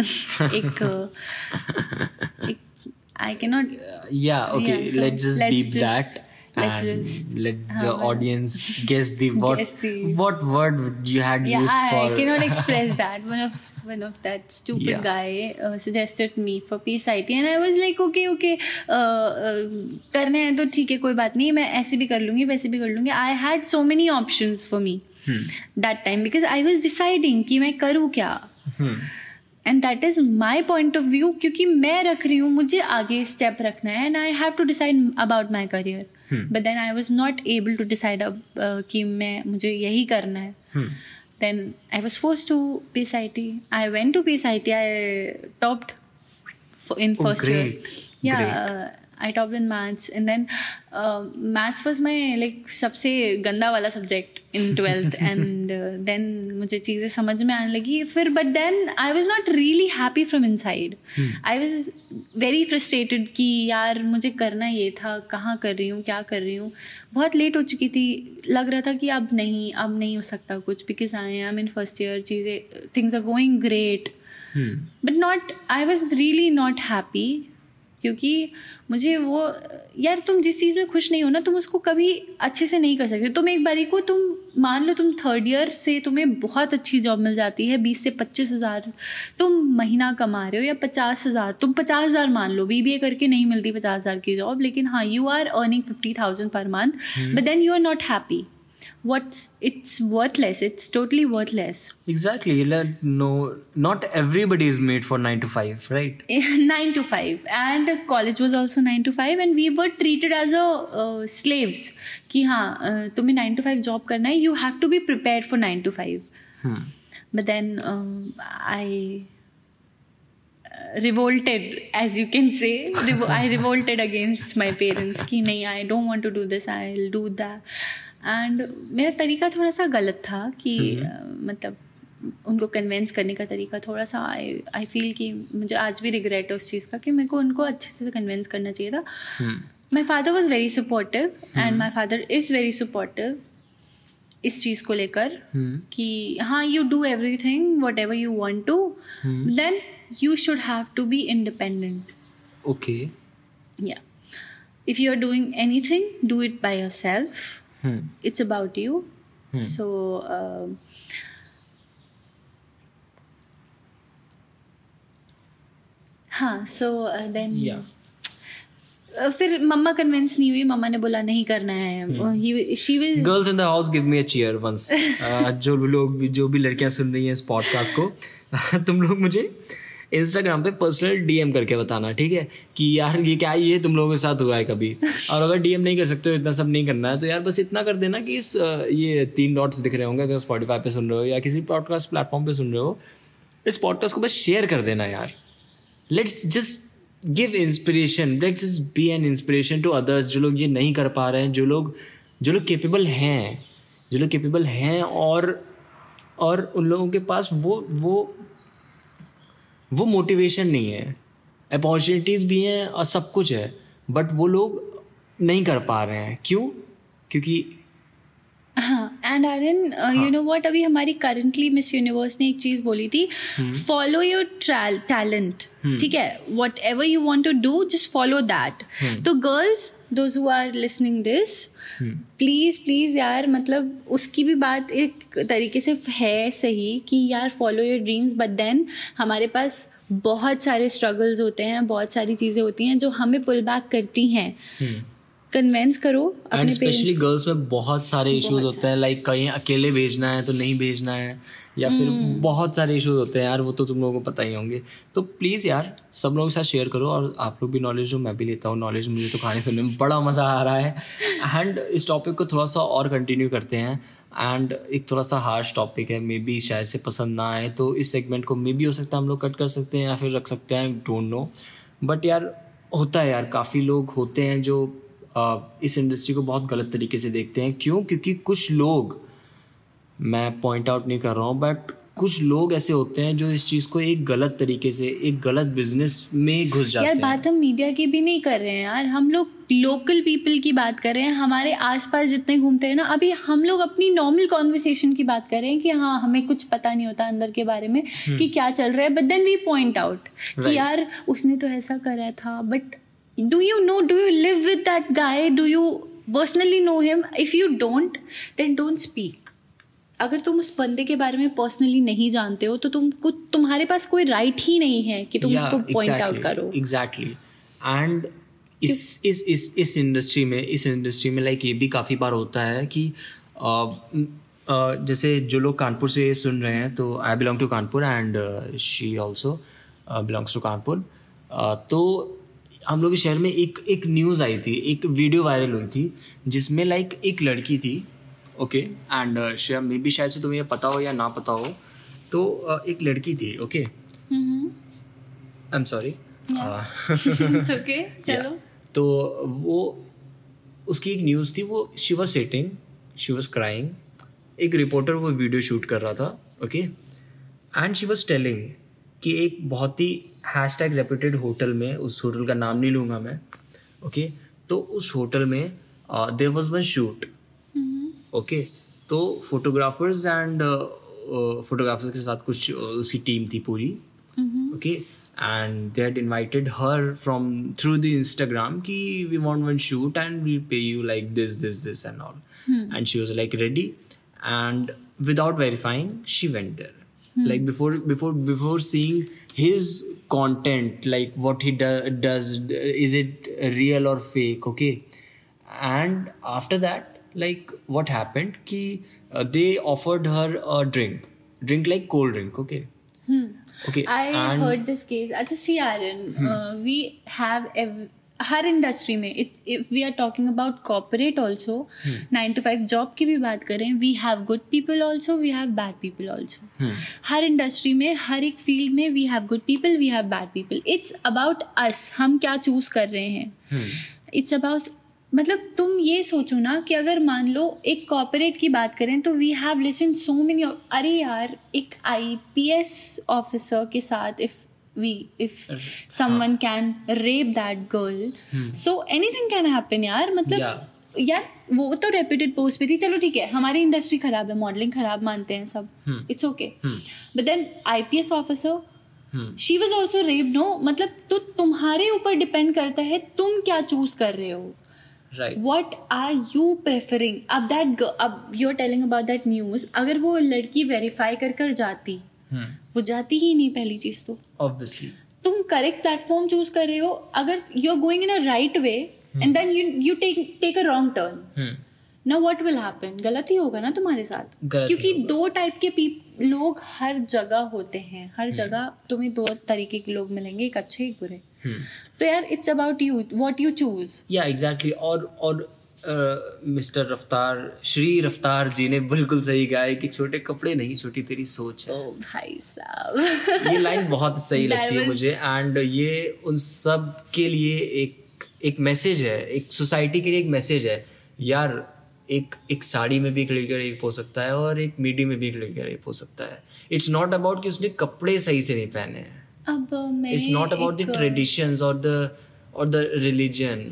I cannot. Yeah. Okay. So let's just beep that. Let the audience guess what word you had used for. I cannot express that. One of that stupid guy suggested me for PSIT, and I was like, okay, करना है तो ठीक है, कोई बात नहीं, मैं ऐसे भी कर लूँगी, वैसे भी कर लूँगी. I had so many options for me that time because I was deciding कि मैं करूँ क्या. And that is my point of view, क्योंकि मैं रख रही हूँ, मुझे आगे स्टेप रखना है, and I have to decide about my career. But then I was not able to decide कि मुझे यही करना है. Then I was forced to PSIT. I went to PSIT. I topped in first year. Yeah. I topped in maths, and then maths was my सबसे गंदा वाला subject in 12th. And then मुझे चीज़ें समझ में आने लगी फिर. But then I was not really happy from inside. I was very frustrated कि यार मुझे करना ये था, कहाँ कर रही हूँ, क्या कर रही हूँ. बहुत लेट हो चुकी थी, लग रहा था कि अब नहीं हो सकता कुछ, because I am in first year, things are going great. But not, I was really not happy. क्योंकि मुझे वो, यार तुम जिस चीज़ में खुश नहीं हो ना, तुम उसको कभी अच्छे से नहीं कर सकते. तुम एक बारी को, तुम मान लो तुम थर्ड ईयर से तुम्हें बहुत अच्छी जॉब मिल जाती है, 20 से 25,000 तुम महीना कमा रहे हो, या 50,000, तुम 50,000 मान लो. BBA करके नहीं मिलती 50,000 की जॉब, लेकिन हाँ, you are earning 50,000 per month, but then you are not happy. it's worthless. It's totally worthless. Exactly. No, not everybody is made for 9 to 5, right? 9 to 5, and college was also 9 to 5, and we were treated as a slaves कि हाँ तुम्हें 9 to 5 job करना है, you have to be prepared for 9 to 5. But then I revolted, as you can say. I revolted against my parents कि नहीं, I don't want to do this, I'll do that. And मेरा तरीका थोड़ा सा गलत था कि मतलब उनको कन्विंस करने का तरीका थोड़ा सा आई फील कि मुझे आज भी रिग्रेट है उस चीज़ का कि मेरे को उनको अच्छे से कन्विंस करना चाहिए था. My father was very supportive and my father is very supportive इस चीज़ को लेकर कि हाँ you do everything whatever you want to, then you should have to be independent. Okay. या if you are doing anything do it by yourself. It's about you. So then फिर मम्मा convince नहीं हुई. मम्मा ने बोला नहीं करना है. She was girls in the house give me a cheer once. जो भी लड़कियां सुन रही हैं इस पॉडकास्ट को तुम लोग मुझे इंस्टाग्राम पे पर्सनल डीएम करके बताना, ठीक है, कि यार ये क्या ये तुम लोगों के साथ हुआ है कभी. और अगर डीएम नहीं कर सकते हो, इतना सब नहीं करना है, तो यार बस इतना कर देना कि ये 3 डॉट्स दिख रहे होंगे अगर स्पॉटिफाई पे सुन रहे हो या किसी पॉडकास्ट प्लेटफॉर्म पे सुन रहे हो, इस पॉडकास्ट को बस शेयर कर देना यार. Let's just give inspiration, let's just be an inspiration to others. जो लोग ये नहीं कर पा रहे हैं, जो लोग केपेबल हैं और उन लोगों के पास वो मोटिवेशन नहीं है, अपॉर्चुनिटीज़ भी हैं और सब कुछ है, बट वो लोग नहीं कर पा रहे हैं. क्यों? क्योंकि हाँ. And Aryan you know what, अभी हमारी करंटली मिस यूनिवर्स ने एक चीज़ बोली थी, फॉलो योर टैलेंट. ठीक है, whatever you want to do just follow that. तो girls, those who are listening this, please यार, मतलब उसकी भी बात एक तरीके से है सही कि यार follow your dreams, but then हमारे पास बहुत सारे स्ट्रगल्स होते हैं, बहुत सारी चीज़ें होती हैं जो हमें पुल बैक करती हैं. कन्विंस करो अपने स्पेशली गर्ल्स में बहुत सारे इश्यूज होते हैं, लाइक कहीं अकेले भेजना है तो नहीं भेजना है, या फिर बहुत सारे इश्यूज होते हैं यार, वो तो तुम लोगों को पता ही होंगे. तो प्लीज़ यार सब लोगों के साथ शेयर करो, और आप लोग भी नॉलेज लो, मैं भी लेता हूँ नॉलेज. मुझे तो कहानी सुनने में बड़ा मज़ा आ रहा है. एंड इस टॉपिक को थोड़ा सा और कंटिन्यू करते हैं. एंड एक थोड़ा सा हार्श टॉपिक है, मे बी शायद से पसंद ना आए, तो इस सेगमेंट को मे बी हो सकता है हम लोग कट कर सकते हैं या फिर रख सकते हैं, डोंट नो. बट यार होता है यार, काफ़ी लोग होते हैं जो इस इंडस्ट्री को बहुत गलत तरीके से देखते हैं. क्यों? क्योंकि कुछ लोग, मैं पॉइंट आउट नहीं कर रहा हूँ, बट कुछ लोग ऐसे होते हैं जो इस चीज़ को एक गलत तरीके से, एक गलत बिजनेस में घुस जाते हैं. यार बात हम मीडिया की भी नहीं कर रहे हैं यार, हम लोग लोकल पीपल की बात कर रहे हैं. हमारे आसपास जितने घूमते हैं ना, अभी हम लोग अपनी नॉर्मल कॉन्वर्सेशन की बात कर रहे हैं कि हाँ हमें कुछ पता नहीं होता अंदर के बारे में कि क्या चल रहा है, but then we point out कि यार उसने तो ऐसा करा था. But do you live with that guy? Do you personally know him? If you don't, then don't speak. अगर तुम उस बंदे के बारे में पर्सनली नहीं जानते हो तो तुम्हारे पास कोई राइट ही नहीं है कि तुम उसको पॉइंट आउट करो. एग्जैक्टली. एंड इस इंडस्ट्री में लाइक ये भी काफ़ी बार होता है कि जैसे जो लोग कानपुर से सुन रहे हैं, तो I belong to Kanpur and she also belongs to Kanpur. तो हम लोग के शहर में एक न्यूज़ आई थी, एक वीडियो वायरल हुई थी जिसमें लाइक एक लड़की थी. ओके. एंड मे बी शायद से तुम्हें ये पता हो या ना पता हो, तो एक लड़की थी. Okay. I am sorry. Okay, चलो. तो वो उसकी एक न्यूज़ थी, वो she was sitting, she was crying. एक रिपोर्टर वो वीडियो शूट कर रहा था. Okay. And she was telling कि एक बहुत ही हैशटैग रेप्यूटेड होटल में, उस होटल का नाम नहीं लूँगा मैं. ओके. तो उस होटल में there was one shoot. Okay. तो फोटोग्राफर्स के साथ कुछ उसकी टीम थी पूरी. Okay. And they had invited her from through the Instagram कि we want one shoot and we pay you like this and all. And she was like ready, and without verifying she went there. Like before seeing his content, like what he does, is it real or fake? Okay. And after that like what happened कि they offered her a drink like cold drink, okay. Okay, I heard this case. अच्छा see Aaron, we have हर industry में if we are talking about corporate also, 9 to 5 job की भी बात करें, we have good people also, we have bad people also. हर industry में, हर एक फील्ड में we have good people, we have bad people. It's about us, हम क्या चूज कर रहे हैं. It's about, मतलब तुम ये सोचो ना कि अगर मान लो एक कॉर्पोरेट की बात करें तो we have listen so many. अरे यार, एक IPS ऑफिसर के साथ if someone can rape that girl, so anything can happen यार. मतलब यार वो तो रेप्यूटेड पोस्ट पे थी, चलो ठीक है, हमारी इंडस्ट्री खराब है, मॉडलिंग खराब मानते हैं सब, it's okay. But then IPS officer, she was also raped. No, मतलब तो तुम्हारे ऊपर डिपेंड करता है तुम क्या चूज कर रहे हो. Right. What are you preferring? अब you're telling about that news. अगर वो लड़की वेरीफाई कर जाती, वो जाती ही नहीं पहली चीज तो. Obviously. तुम करेक्ट प्लेटफॉर्म चूज कर रहे हो. अगर you're going in a right way and then you take a wrong turn. Now what will happen? गलत ही होगा ना तुम्हारे साथ. क्योंकि दो टाइप के लोग हर जगह होते हैं. हर जगह तुम्हें दो तरीके के लोग मिलेंगे, एक अच्छे एक बुरे. तो यार it's about you, what you choose. या एग्जैक्टली. और मिस्टर रफ्तार, श्री रफ्तार जी ने बिल्कुल सही कहा है कि छोटे कपड़े नहीं, छोटी तेरी सोच है. ओ भाई साहब, ये लाइन बहुत सही लगती है मुझे. एंड ये उन सब के लिए एक मैसेज है, एक सोसाइटी के लिए एक मैसेज है. यार एक साड़ी में भी एक लड़का रेप हो सकता है और एक मीडियम में भी एक लड़का रेप हो सकता है. इट्स नॉट अबाउट कि उसने कपड़े सही से नहीं पहने हैं. It's not about the traditions or the religion.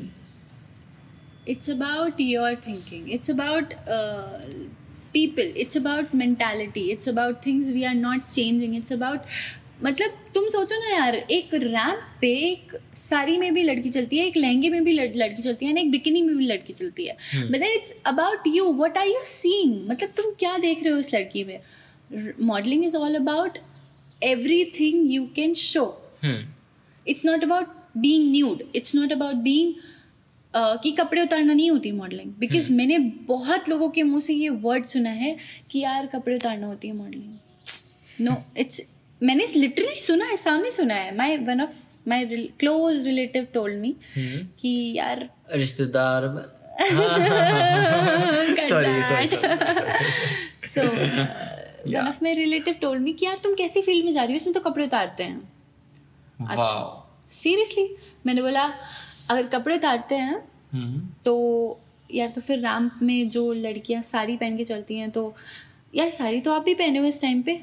It's about your thinking. It's about people. It's about mentality. It's about things we are not changing. It's about, मतलब तुम सोचो ना यार, एक रैंप पे एक साड़ी में भी लड़की चलती है, एक लहंगे में भी लड़की चलती है, एक बिकिनी में भी लड़की चलती है. But then it's about you. What are you seeing? मतलब तुम क्या देख रहे हो इस लड़की में. Modeling is all about everything you can show. It's not about being nude. It's not about being कि कपड़े उतारना नहीं होती मॉडलिंग. बिकॉज मैंने बहुत लोगों के मुंह से ये वर्ड सुना है कि यार कपड़े उतारना होती है मॉडलिंग. नो, इट्स, मैंने लिटरली सुना है, सामने सुना है. One of my close relative told me कि यार रिश्तेदार so one of my relative told me कि यार तुम कैसी फील्ड में जा रही हो, इसमें तो कपड़े उतारते हैं. अच्छा, सीरियसली? मैंने बोला अगर कपड़े उतारते हैं तो यार तो फिर रैंप में जो लड़कियां साड़ी पहन के चलती हैं, तो यार साड़ी तो आप भी पहने हो इस टाइम पे.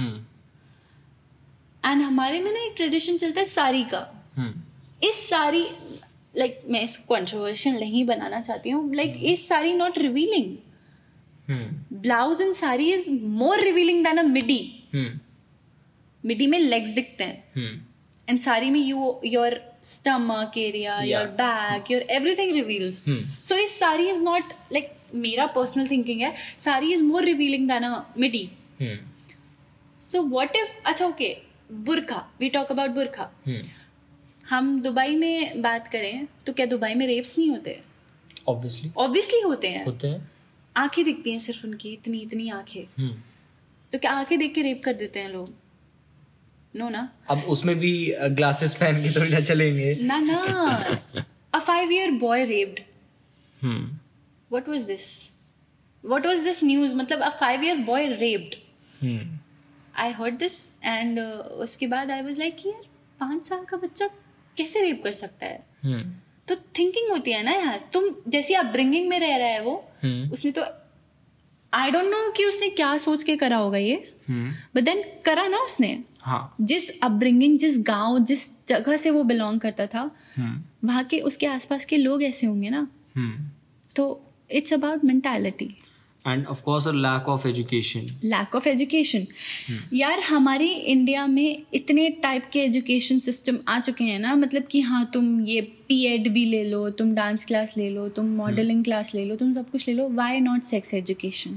एंड हमारे में ना एक ट्रेडिशन चलता है साड़ी का. इस साड़ी, लाइक मैं इसको कंट्रोवर्शियल नहीं बनाना चाहती हूँ, लाइक इस sari not revealing. Blouse in sari is more revealing than a midi. Midi में लेग्स दिखते हैं एंड साड़ी में your stomach area, your back, your everything reveals. So is sari is not like, मेरा personal thinking है, sari is more revealing than a midi. So what if, अच्छा okay, burqa, we talk about burqa. हम Dubai में बात करें तो क्या Dubai में रेप्स नहीं होते? Obviously होते हैं. आंखें दिखती हैं सिर्फ उनकी, इतनी आंखें. तो क्या आंखें देख के रेप कर देते हैं लोग? नो ना. अब उसमें भी ग्लासेस पहन के थोड़ी ना चलेंगे ना. A 5-year boy raped. What was this news? मतलब a 5-year boy raped. I heard this and उसके बाद I was like यार 5 साल का बच्चा कैसे रेप कर सकता है? तो थिंकिंग होती है ना यार. तुम जैसी अपब्रिंगिंग में रह रहा है वो, उसने तो आई डोंट नो कि उसने क्या सोच के करा होगा ये, बट देन करा ना उसने. जिस अपब्रिंगिंग, जिस गांव, जिस जगह से वो बिलोंग करता था, वहां के उसके आसपास के लोग ऐसे होंगे ना. तो it's about mentality and of course lack of education. यार हमारी इंडिया में इतने टाइप के एजुकेशन सिस्टम आ चुके हैं ना, मतलब कि हाँ तुम ये PEd भी ले लो, तुम डांस क्लास ले लो, तुम मॉडलिंग क्लास ले लो, तुम सब कुछ ले लो. Why not sex education?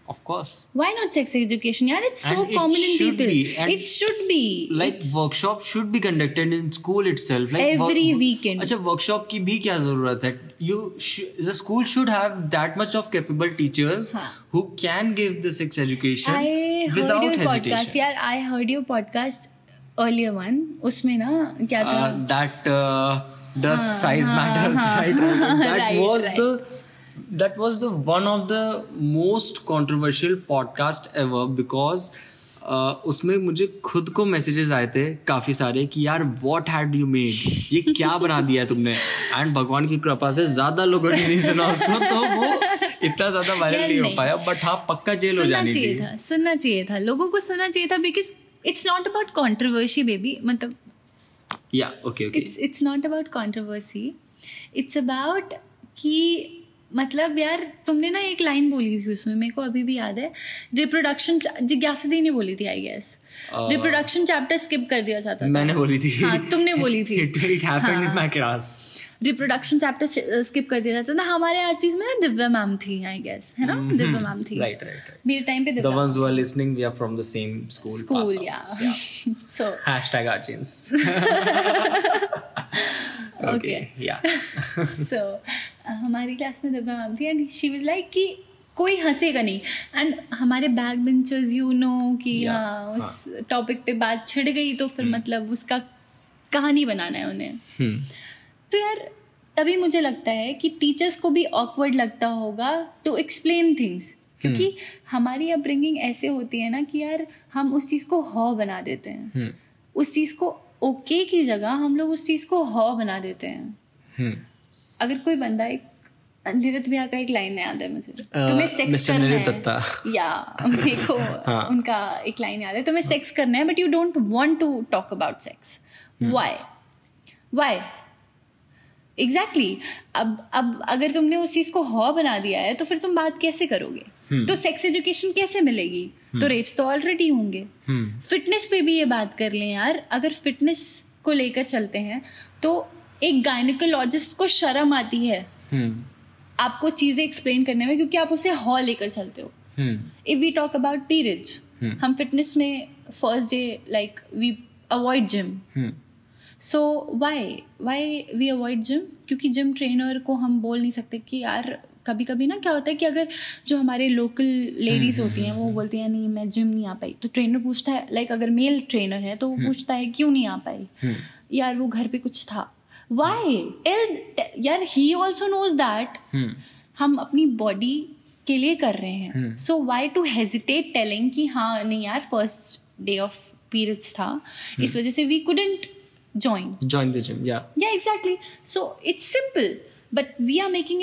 Of course. Why not sex education? Yeah, it's so common in people. It should be. Like workshop should be conducted in school itself. Like every weekend. अच्छा workshop की भी क्या जरूरत है? The school should have that much of capable teachers who can give the sex education without hesitation. Podcast, यार, I heard your podcast earlier one. उसमें ना क्या था? That does size matters, right? That was the one of the most controversial podcast ever because उसमें मुझे खुद को messages आए थे काफी सारे कि यार what had you made, ये क्या बना दिया तुमने, एंड भगवान की कृपा से ज्यादा लोगों ने नहीं सुना उसको, तो वो इतना ज्यादा वायरल नहीं हो पाया, बट हाँ पक्का जेल हो जानी थी। सुनना चाहिए था, लोगों को सुनना चाहिए था, because it's not about controversy baby, मतलब okay it's not about controversy, it's about कि मतलब यार तुमने ना एक लाइन बोली थी उसमें, मेरे को अभी भी याद है, रिप्रोडक्शन, जिज्ञासा दी ने बोली थी I guess, reproduction chapter skip कर दिया जाता था। मैंने बोली थी। हाँ, तुमने बोली थी। It happened in my class. Reproduction chapter skip कर दिया जाता था हमारे हर चीज में ना। दिव्या मैम थी आई गेस, है ना? दिव्या मैम थी, राइट। मेरे टाइम पे the ones who are listening, we are from the same school yeah. So #Archins. Okay, yeah. So हमारी क्लास में दिव्या मैम थी एंड शी वाज लाइक कि कोई हंसेगा नहीं, एंड हमारे बैक बेंचर्स कि हाँ उस टॉपिक पे बात छिड़ गई तो फिर मतलब उसका कहानी बनाना है उन्हें। तो यार तभी मुझे लगता है कि टीचर्स को भी ऑकवर्ड लगता होगा टू एक्सप्लेन थिंग्स, क्योंकि हमारी अपब्रिंगिंग ऐसे होती है ना कि यार हम उस चीज़ को हॉ बना देते हैं, उस चीज़ को ओके की जगह हम लोग उस चीज़ को हॉ बना देते हैं। अगर कोई बंदा, एक नीरज भैया का एक लाइन याद है मुझे, तुम्हें सेक्स करना है, या मेरे को उनका एक लाइन याद है, तुम्हें सेक्स करना है but you don't want to talk about sex, why exactly. अब अगर तुमने उस चीज को हॉ बना दिया है तो फिर तुम बात कैसे करोगे? तो सेक्स एजुकेशन कैसे मिलेगी? तो रेप्स तो ऑलरेडी होंगे। फिटनेस पे भी ये बात कर लें यार, अगर फिटनेस को लेकर चलते हैं तो एक गायनेकोलॉजिस्ट को शर्म आती है आपको चीजें एक्सप्लेन करने में, क्योंकि आप उसे हॉ लेकर चलते हो। If we talk about periods, हम फिटनेस में first day like we avoid gym. So why we avoid gym? क्योंकि जिम ट्रेनर को हम बोल नहीं सकते कि यार, कभी कभी ना क्या होता है कि अगर जो हमारे लोकल लेडीज होती हैं वो बोलती हैं नहीं मैं जिम नहीं आ पाई, तो ट्रेनर पूछता है, लाइक अगर मेल ट्रेनर है तो वो पूछता है क्यों नहीं आ पाई? यार वो घर पे कुछ था। Why? यार he also knows that हम अपनी बॉडी के लिए कर रहे हैं, so why to hesitate telling कि हाँ नहीं यार फर्स्ट डे ऑफ पीरियड्स था, इस वजह से we couldn't join the gym. Yeah exactly. So it's simple but we are making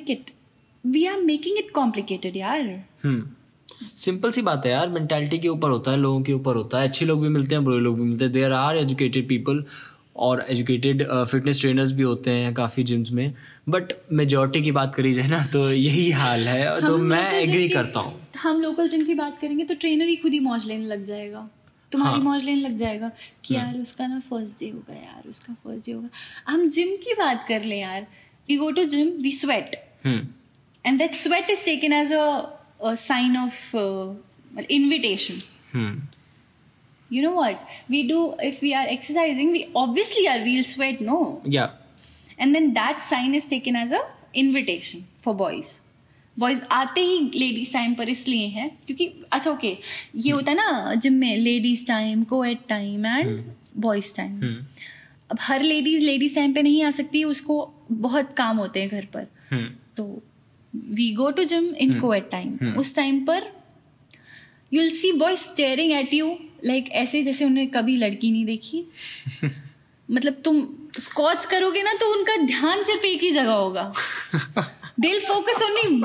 it complicated यार। सिंपल सी बात है यार, मेंटालिटी के ऊपर होता है, लोगों के ऊपर होता है, अच्छे लोग भी मिलते हैं, बुरे लोग भी मिलते हैं, देयर आर एजुकेटेड पीपल और एजुकेटेड फिटनेस ट्रेनर्स भी होते हैं काफ़ी जिम्स में, बट मेजॉरिटी की बात करी जाए ना तो यही हाल है। तो मैं एग्री करता हूँ। हम लोकल जिम की बात करेंगे तो ट्रेनर ही खुद ही मौज लेने लग जाएगा, तुम्हारी मौज लेने लग जाएगा कि यार उसका ना फर्स्ट डे होगा, यार उसका फर्स्ट डे होगा। हम जिम की बात कर लें यार, we go to gym, we sweat and that sweat is taken as a sign of invitation. You know what we do if we are exercising? We obviously we'll sweat, no? Yeah. And then that sign is taken as a invitation for boys. Boys आते ही ladies time पर इसलिए है क्योंकि अच्छा okay ये होता है ना जिम में ladies time, co-ed time and boys time. अब हर ladies time पे नहीं आ सकती, उसको बहुत काम होते हैं घर पर, तो we go to gym in co-ed time. उस time पर you'll see boys staring at you like ऐसे जैसे उन्हें कभी लड़की नहीं देखी। मतलब तुम स्क्वाट्स करोगे ना तो उनका ध्यान सिर्फ एक ही जगह होगा, they'll focus only।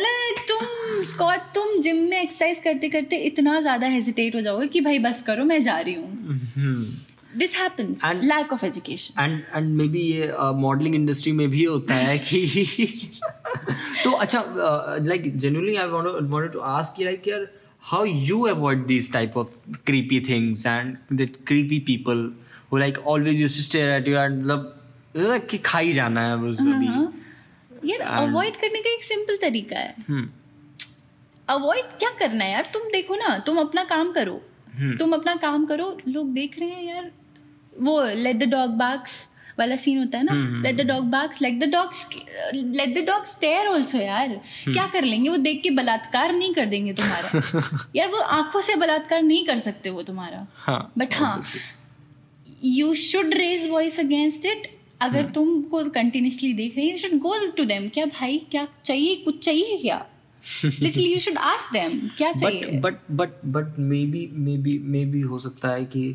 तुम जिम में एक्सरसाइज करते करते इतना ज्यादा हेजिटेट हो जाओगे कि भाई बस करो मैं जा रही हूँ। This happens and lack of education and maybe ये मॉडलिंग इंडस्ट्री में भी होता है कि तो अच्छा like genuinely I wanted to ask you like यार how you avoid these type of creepy things and the creepy people who like always used to stare at you and मतलब कि खा ही जाना है बस अभी। यार अवॉइड करने का एक सिंपल तरीका है, अवॉइड क्या करना है यार, तुम देखो ना, तुम अपना काम करो, तुम अपना काम करो, लोग देख रहे हैं यार. वो लेट द डॉग बार्क्स वाला सीन होता है ना, let the dog barks, let the dog stare also यार. क्या कर लेंगे वो, देख के बलात्कार नहीं कर देंगे तुम्हारा. यार वो आंखों से बलात्कार नहीं कर सकते वो तुम्हारा. बट हाँ, you should raise voice against it. अगर तुमको कंटिन्यूसली देख रहे हैं, you should go to them. क्या भाई, क्या चाहिए, कुछ चाहिए क्या? Literally, you should ask them क्या चाहिए. But maybe हो सकता है कि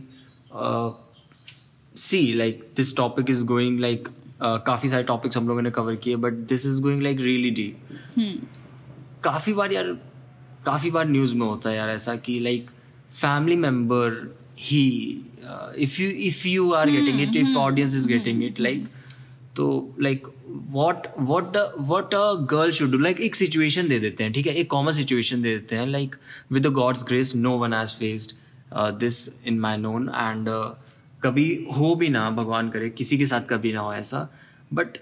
see like this topic is going like काफी सारे टॉपिक्स हम लोगों ने कवर किए, but this is going like really deep. काफी बार न्यूज में होता है यार ऐसा कि लाइक फैमिली मेंबर ही if you are getting it, if audience is getting it, like तो like what a girl should do, like एक situation दे देते हैं, ठीक है, एक कॉमन situation दे देते हैं, like with the God's grace no one has faced this in my known, and कभी हो भी ना, भगवान करे किसी के साथ कभी ना हो ऐसा, बट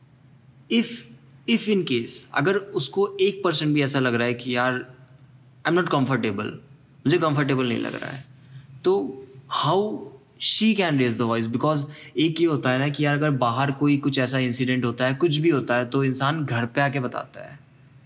if in case अगर उसको 1% भी ऐसा लग रहा है कि यार आई एम नॉट कंफर्टेबल, मुझे कंफर्टेबल नहीं लग रहा है, तो how she can raise the voice. Because एक ये होता है ना कि यार अगर बाहर कोई कुछ ऐसा इंसिडेंट होता है, कुछ भी होता है, तो इंसान घर पे आके बताता है.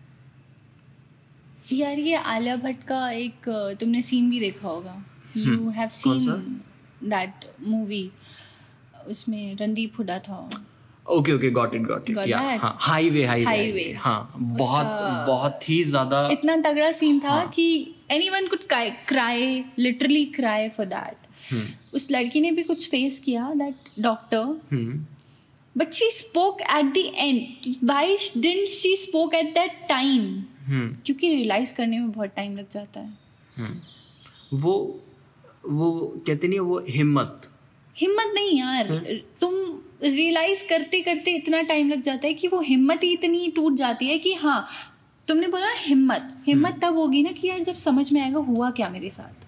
यार ये आलिया भट्ट का एक तुमने सीन भी देखा होगा, you have seen that movie, उसमें रणदीप हुड्डा था. ओके गॉट इट या हाईवे. हाँ, बहुत ही ज्यादा इतना तगड़ा सीन था कि anyone could cry, literally cry for that. उस लड़की ने भी कुछ फेस किया, that doctor, but she spoke at the end. Why didn't she spoke at that time? क्योंकि रियलाइज करने में बहुत टाइम लग जाता है. वो कहते नहीं, वो हिम्मत नहीं यार, तुम रियलाइज करते करते इतना टाइम लग जाता है कि वो हिम्मत ही इतनी टूट जाती है कि हाँ, तुमने बोला हिम्मत तब होगी ना कि यार जब समझ में आएगा हुआ क्या मेरे साथ.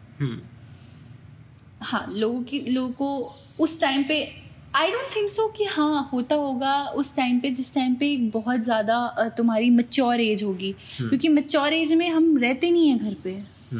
हाँ, लोगों को उस टाइम पे आई डोंट थिंक सो कि हाँ होता होगा उस टाइम पे, जिस टाइम पे बहुत ज़्यादा तुम्हारी मैच्योर एज होगी, क्योंकि मैच्योर एज में हम रहते नहीं हैं घर पे.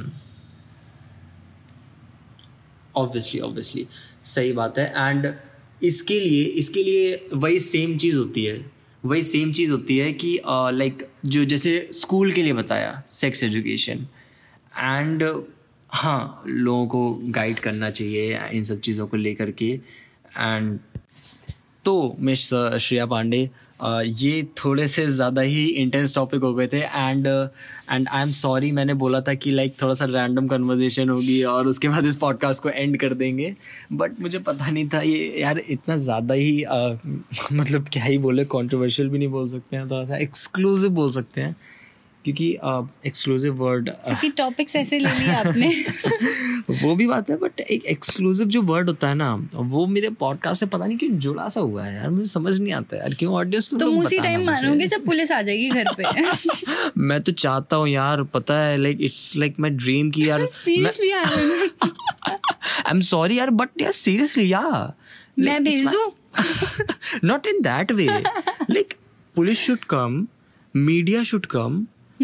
ऑब्वियसली सही बात है. एंड इसके लिए वही सेम चीज़ होती है कि लाइक जो जैसे स्कूल के लिए बताया सेक्स एजुकेशन, एंड हाँ, लोगों को गाइड करना चाहिए इन सब चीज़ों को लेकर के. एंड तो मिस श्रेया पांडे, ये थोड़े से ज़्यादा ही इंटेंस टॉपिक हो गए थे, एंड आई एम सॉरी, मैंने बोला था कि लाइक थोड़ा सा रैंडम कन्वर्सेशन होगी और उसके बाद इस पॉडकास्ट को एंड कर देंगे, बट मुझे पता नहीं था ये यार इतना ज़्यादा ही मतलब क्या ही बोले, कंट्रोवर्शियल भी नहीं बोल सकते हैं, थोड़ा सा एक्सक्लूसिव बोल सकते हैं, क्योंकि एक्सक्लूसिव वर्ड, क्योंकि टॉपिक्स ऐसे ले लिया आपने. वो भी बात है, बट एक एक्सक्लूसिव जो वर्ड होता है ना, वो मेरे पॉडकास्ट से पता नहीं क्यों जुड़ा सा हुआ है यार, मुझे समझ नहीं आता यार क्यों. ऑडियंस तुम उसी टाइम मानोगे जब पुलिस आ जाएगी घर पे. मैं तो चाहता हूँ यार, पता है, like it's like my dream की यार. सीरियसली यार, आई एम सॉरी यार, बट यार सीरियसली यार, मैं भेज दूं. Not in that way, like police should come, media should come,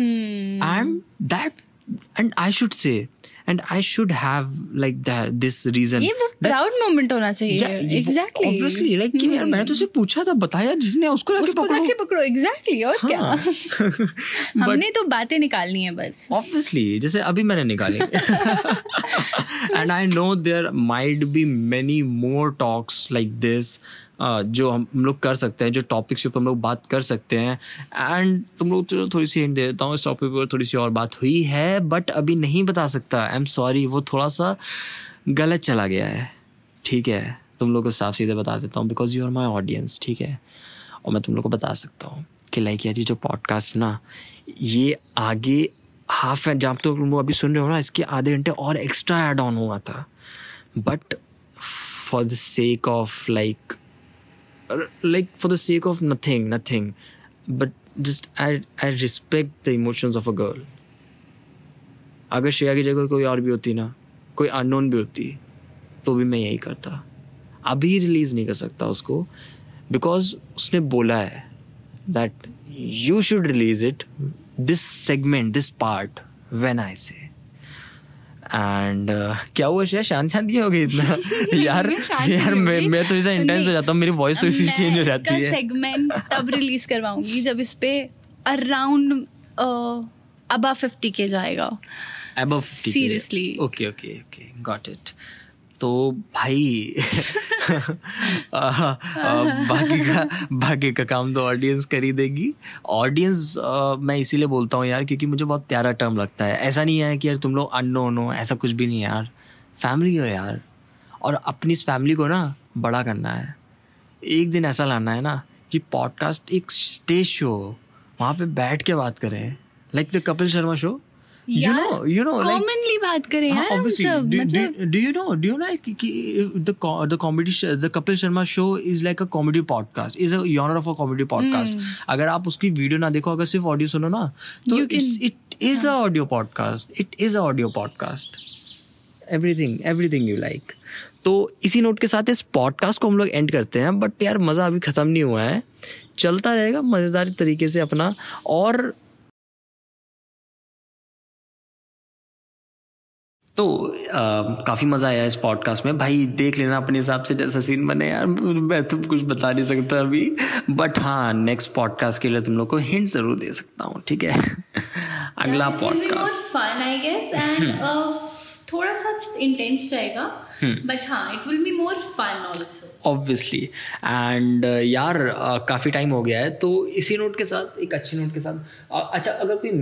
and I should say, and I should have like that this reason. ये प्राउड मोमेंट होना चाहिए. Exactly. Obviously, like कि यार मैंने तो उसे पूछा था, बताया, जिसने उसको लाके पकड़ो. Exactly. और क्या? हमने तो बातें निकालनी है बस. Obviously, जैसे अभी मैंने निकाली. And I know there might be many more talks like this. जो हम लोग कर सकते हैं, जो टॉपिक्स पे हम लोग बात कर सकते हैं. एंड तुम लोग थोड़ी सी हिंट दे देता हूँ, इस टॉपिक पर थोड़ी सी और बात हुई है, बट अभी नहीं बता सकता. आई एम सॉरी, वो थोड़ा सा गलत चला गया है, ठीक है. तुम लोग को साफ सीधे बता देता हूँ, because you are my audience, ठीक है. और मैं तुम लोग को बता सकता हूँ कि लाइक यार ये जो पॉडकास्ट ना, ये आगे हाफ एंड जहाँ तो लोग अभी सुन रहे हो ना, इसके आधे घंटे और एक्स्ट्रा ऐड ऑन हुआ था, but for the sake of like for the sake of nothing, but just I respect the emotions of a girl. अगर श्रेया की जगह कोई और भी होती ना, कोई अननोन भी होती, तो भी मैं यही करता. अभी रिलीज नहीं कर सकता उसको, बिकॉज उसने बोला है that you should release it this segment, this part, when I say. And क्या हुआ श्रेया, शांत हो गई इतना? यार मैं तो ऐसा इंटेंस हो जाता हूँ, मेरी वॉइस तो इसी चेंज हो जाती है। सेगमेंट तब रिलीज करवाऊंगी जब इस पे अराउंड अबव 50K जाएगा। Above 50K? Seriously? Okay, got it. तो भाई बाकी का काम तो ऑडियंस कर ही देगी। ऑडियंस मैं इसीलिए बोलता हूँ यार, क्योंकि मुझे बहुत प्यारा टर्म लगता है। ऐसा नहीं है कि यार तुम लोग अननोन हो, ऐसा कुछ भी नहीं है यार। फैमिली हो यार, और अपनी इस फैमिली को ना बड़ा करना है। एक दिन ऐसा लाना है ना कि पॉडकास्ट एक स्टेज शो, वहाँ पे बैठ के बात करें, like the Kapil Sharma show. You know, commonly बात करें यार हम सब। Do you know the Kapil Sharma show is like a comedy podcast, is a genre of a comedy podcast. अगर आप उसकी वीडियो ना देखो, अगर सिर्फ ऑडियो सुनो ना, तो it is a audio podcast. It is a audio podcast. Everything you like. तो इसी नोट के साथ इस पॉडकास्ट को हम लोग एंड करते हैं। बट यार मज़ा अभी ख़त्म नहीं हुआ है, चलता रहेगा मज़ेदार तरीके से अपना। और तो काफ़ी मज़ा आया इस पॉडकास्ट में भाई। देख लेना अपने हिसाब से जैसा सीन बने यार, मैं तो कुछ बता नहीं सकता अभी। बट हाँ, नेक्स्ट पॉडकास्ट के लिए तुम लोग को हिंट ज़रूर दे सकता हूँ, ठीक है? अगला podcast fun I guess, and थोड़ा सा इंटेंस जाएगा, बट हाँ it will be more fun also obviously. And यार काफ़ी टाइम हो गया है, तो इसी नोट के साथ, एक अच्छे नोट के साथ, अच्छा अगर कोई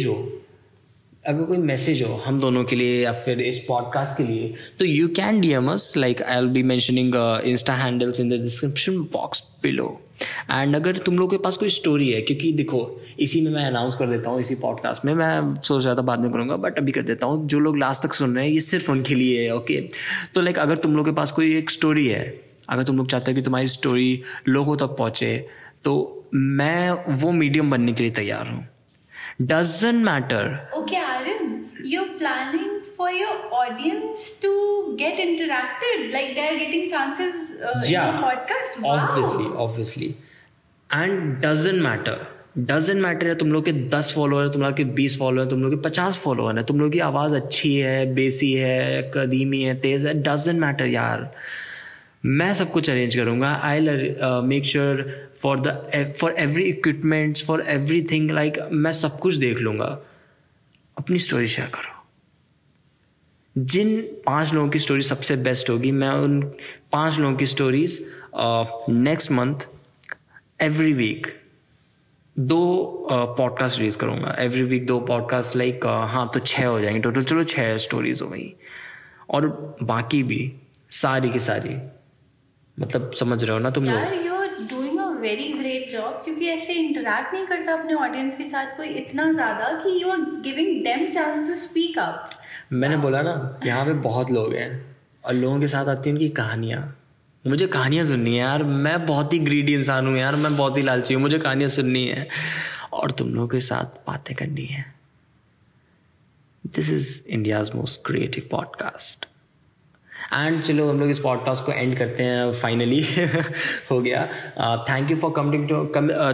मैसेज हो हम दोनों के लिए या फिर इस पॉडकास्ट के लिए, तो you can DM us, like I will be mentioning insta handles in the description box below. And अगर तुम लोग के पास कोई स्टोरी है, क्योंकि देखो इसी में मैं अनाउंस कर देता हूँ, इसी पॉडकास्ट में मैं सोच रहा था बाद में करूँगा, बट अभी कर देता हूँ। जो लोग लास्ट तक सुन रहे हैं, ये सिर्फ उनके लिए है, ओके? तो लाइक अगर तुम लोग के पास कोई एक स्टोरी है, अगर तुम लोग चाहते हो कि तुम्हारी स्टोरी लोगों तक पहुँचे, तो मैं वो मीडियम बनने के लिए तैयार हूँ। Doesn't matter. Okay, Aryan, you're planning for your audience to get interacted, like they're getting chances in your podcast. Wow. Obviously. And doesn't matter है तुम लोग के 10 फॉलोअर है, तुम लोग के 20 फॉलोअर है, तुम लोग के 50 फॉलोअर है, तुम लोग की आवाज़ अच्छी है, बेसी है, कदीमी है, तेज़ है, doesn't matter यार। मैं सब कुछ अरेंज करूँगा। I make sure for every equipments, for everything, like मैं सब कुछ देख लूँगा। अपनी स्टोरी शेयर करो। जिन 5 लोगों की स्टोरी सबसे बेस्ट होगी, मैं उन 5 लोगों की stories next month every week 2 podcast release करूँगा। एवरी वीक 2 पॉडकास्ट, लाइक हाँ तो 6 हो जाएंगे टोटल। चलो 6 स्टोरीज हो गई, और बाकी भी सारी की सारी, मतलब समझ रहे हो ना तुम लोग? यार you are doing a very great job, क्योंकि ऐसे इंटरैक्ट नहीं करता अपने ऑडियंस के साथ कोई इतना ज़्यादा कि you are giving them chance to speak up. मैंने बोला ना, यहाँ पे बहुत लोग हैं और लोगों के साथ आती हैं उनकी कहानियाँ। मुझे कहानियाँ सुननी है यार, मैं बहुत ही ग्रीडी इंसान हूँ यार, मैं बहुत ही लालची हूँ, मुझे कहानियाँ सुननी है और तुम लोगों के साथ बातें करनी है। This is India's most creative podcast. And चलो हम लोग इस पॉडकास्ट को एंड करते हैं फाइनली। हो गया। Thank you for coming to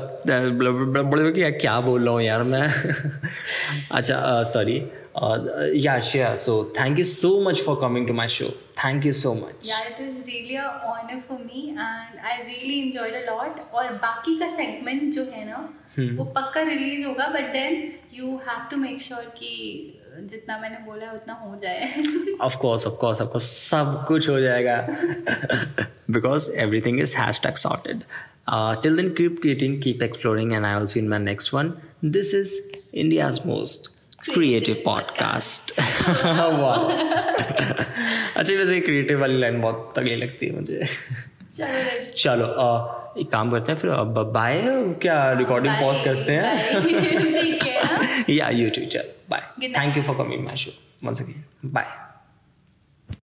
क्या बोल रहा हूँ यार मैं। अच्छा sorry yeah, Shreya, so thank you so much for coming to my show. Thank you so much. Yeah, it is really a honor for me and I really enjoyed a lot. और बाकी का segment जो है ना वो पक्का release होगा, but then you have to make sure कि जितना मैंने बोला है उतना हो जाए। Of course, सब कुछ हो जाएगा। Because everything is #sorted. Till then, keep creating, keep exploring, and I will see you in my next one. This is India's most creative podcast. अच्छा, वैसे क्रिएटिव वाली लाइन बहुत तगड़ी लगती है मुझे। चलो एक काम करते हैं फिर, बाय। क्या रिकॉर्डिंग पॉज करते हैं? या यूट्यूब। चलो bye. Thank you for coming my show once again. Bye.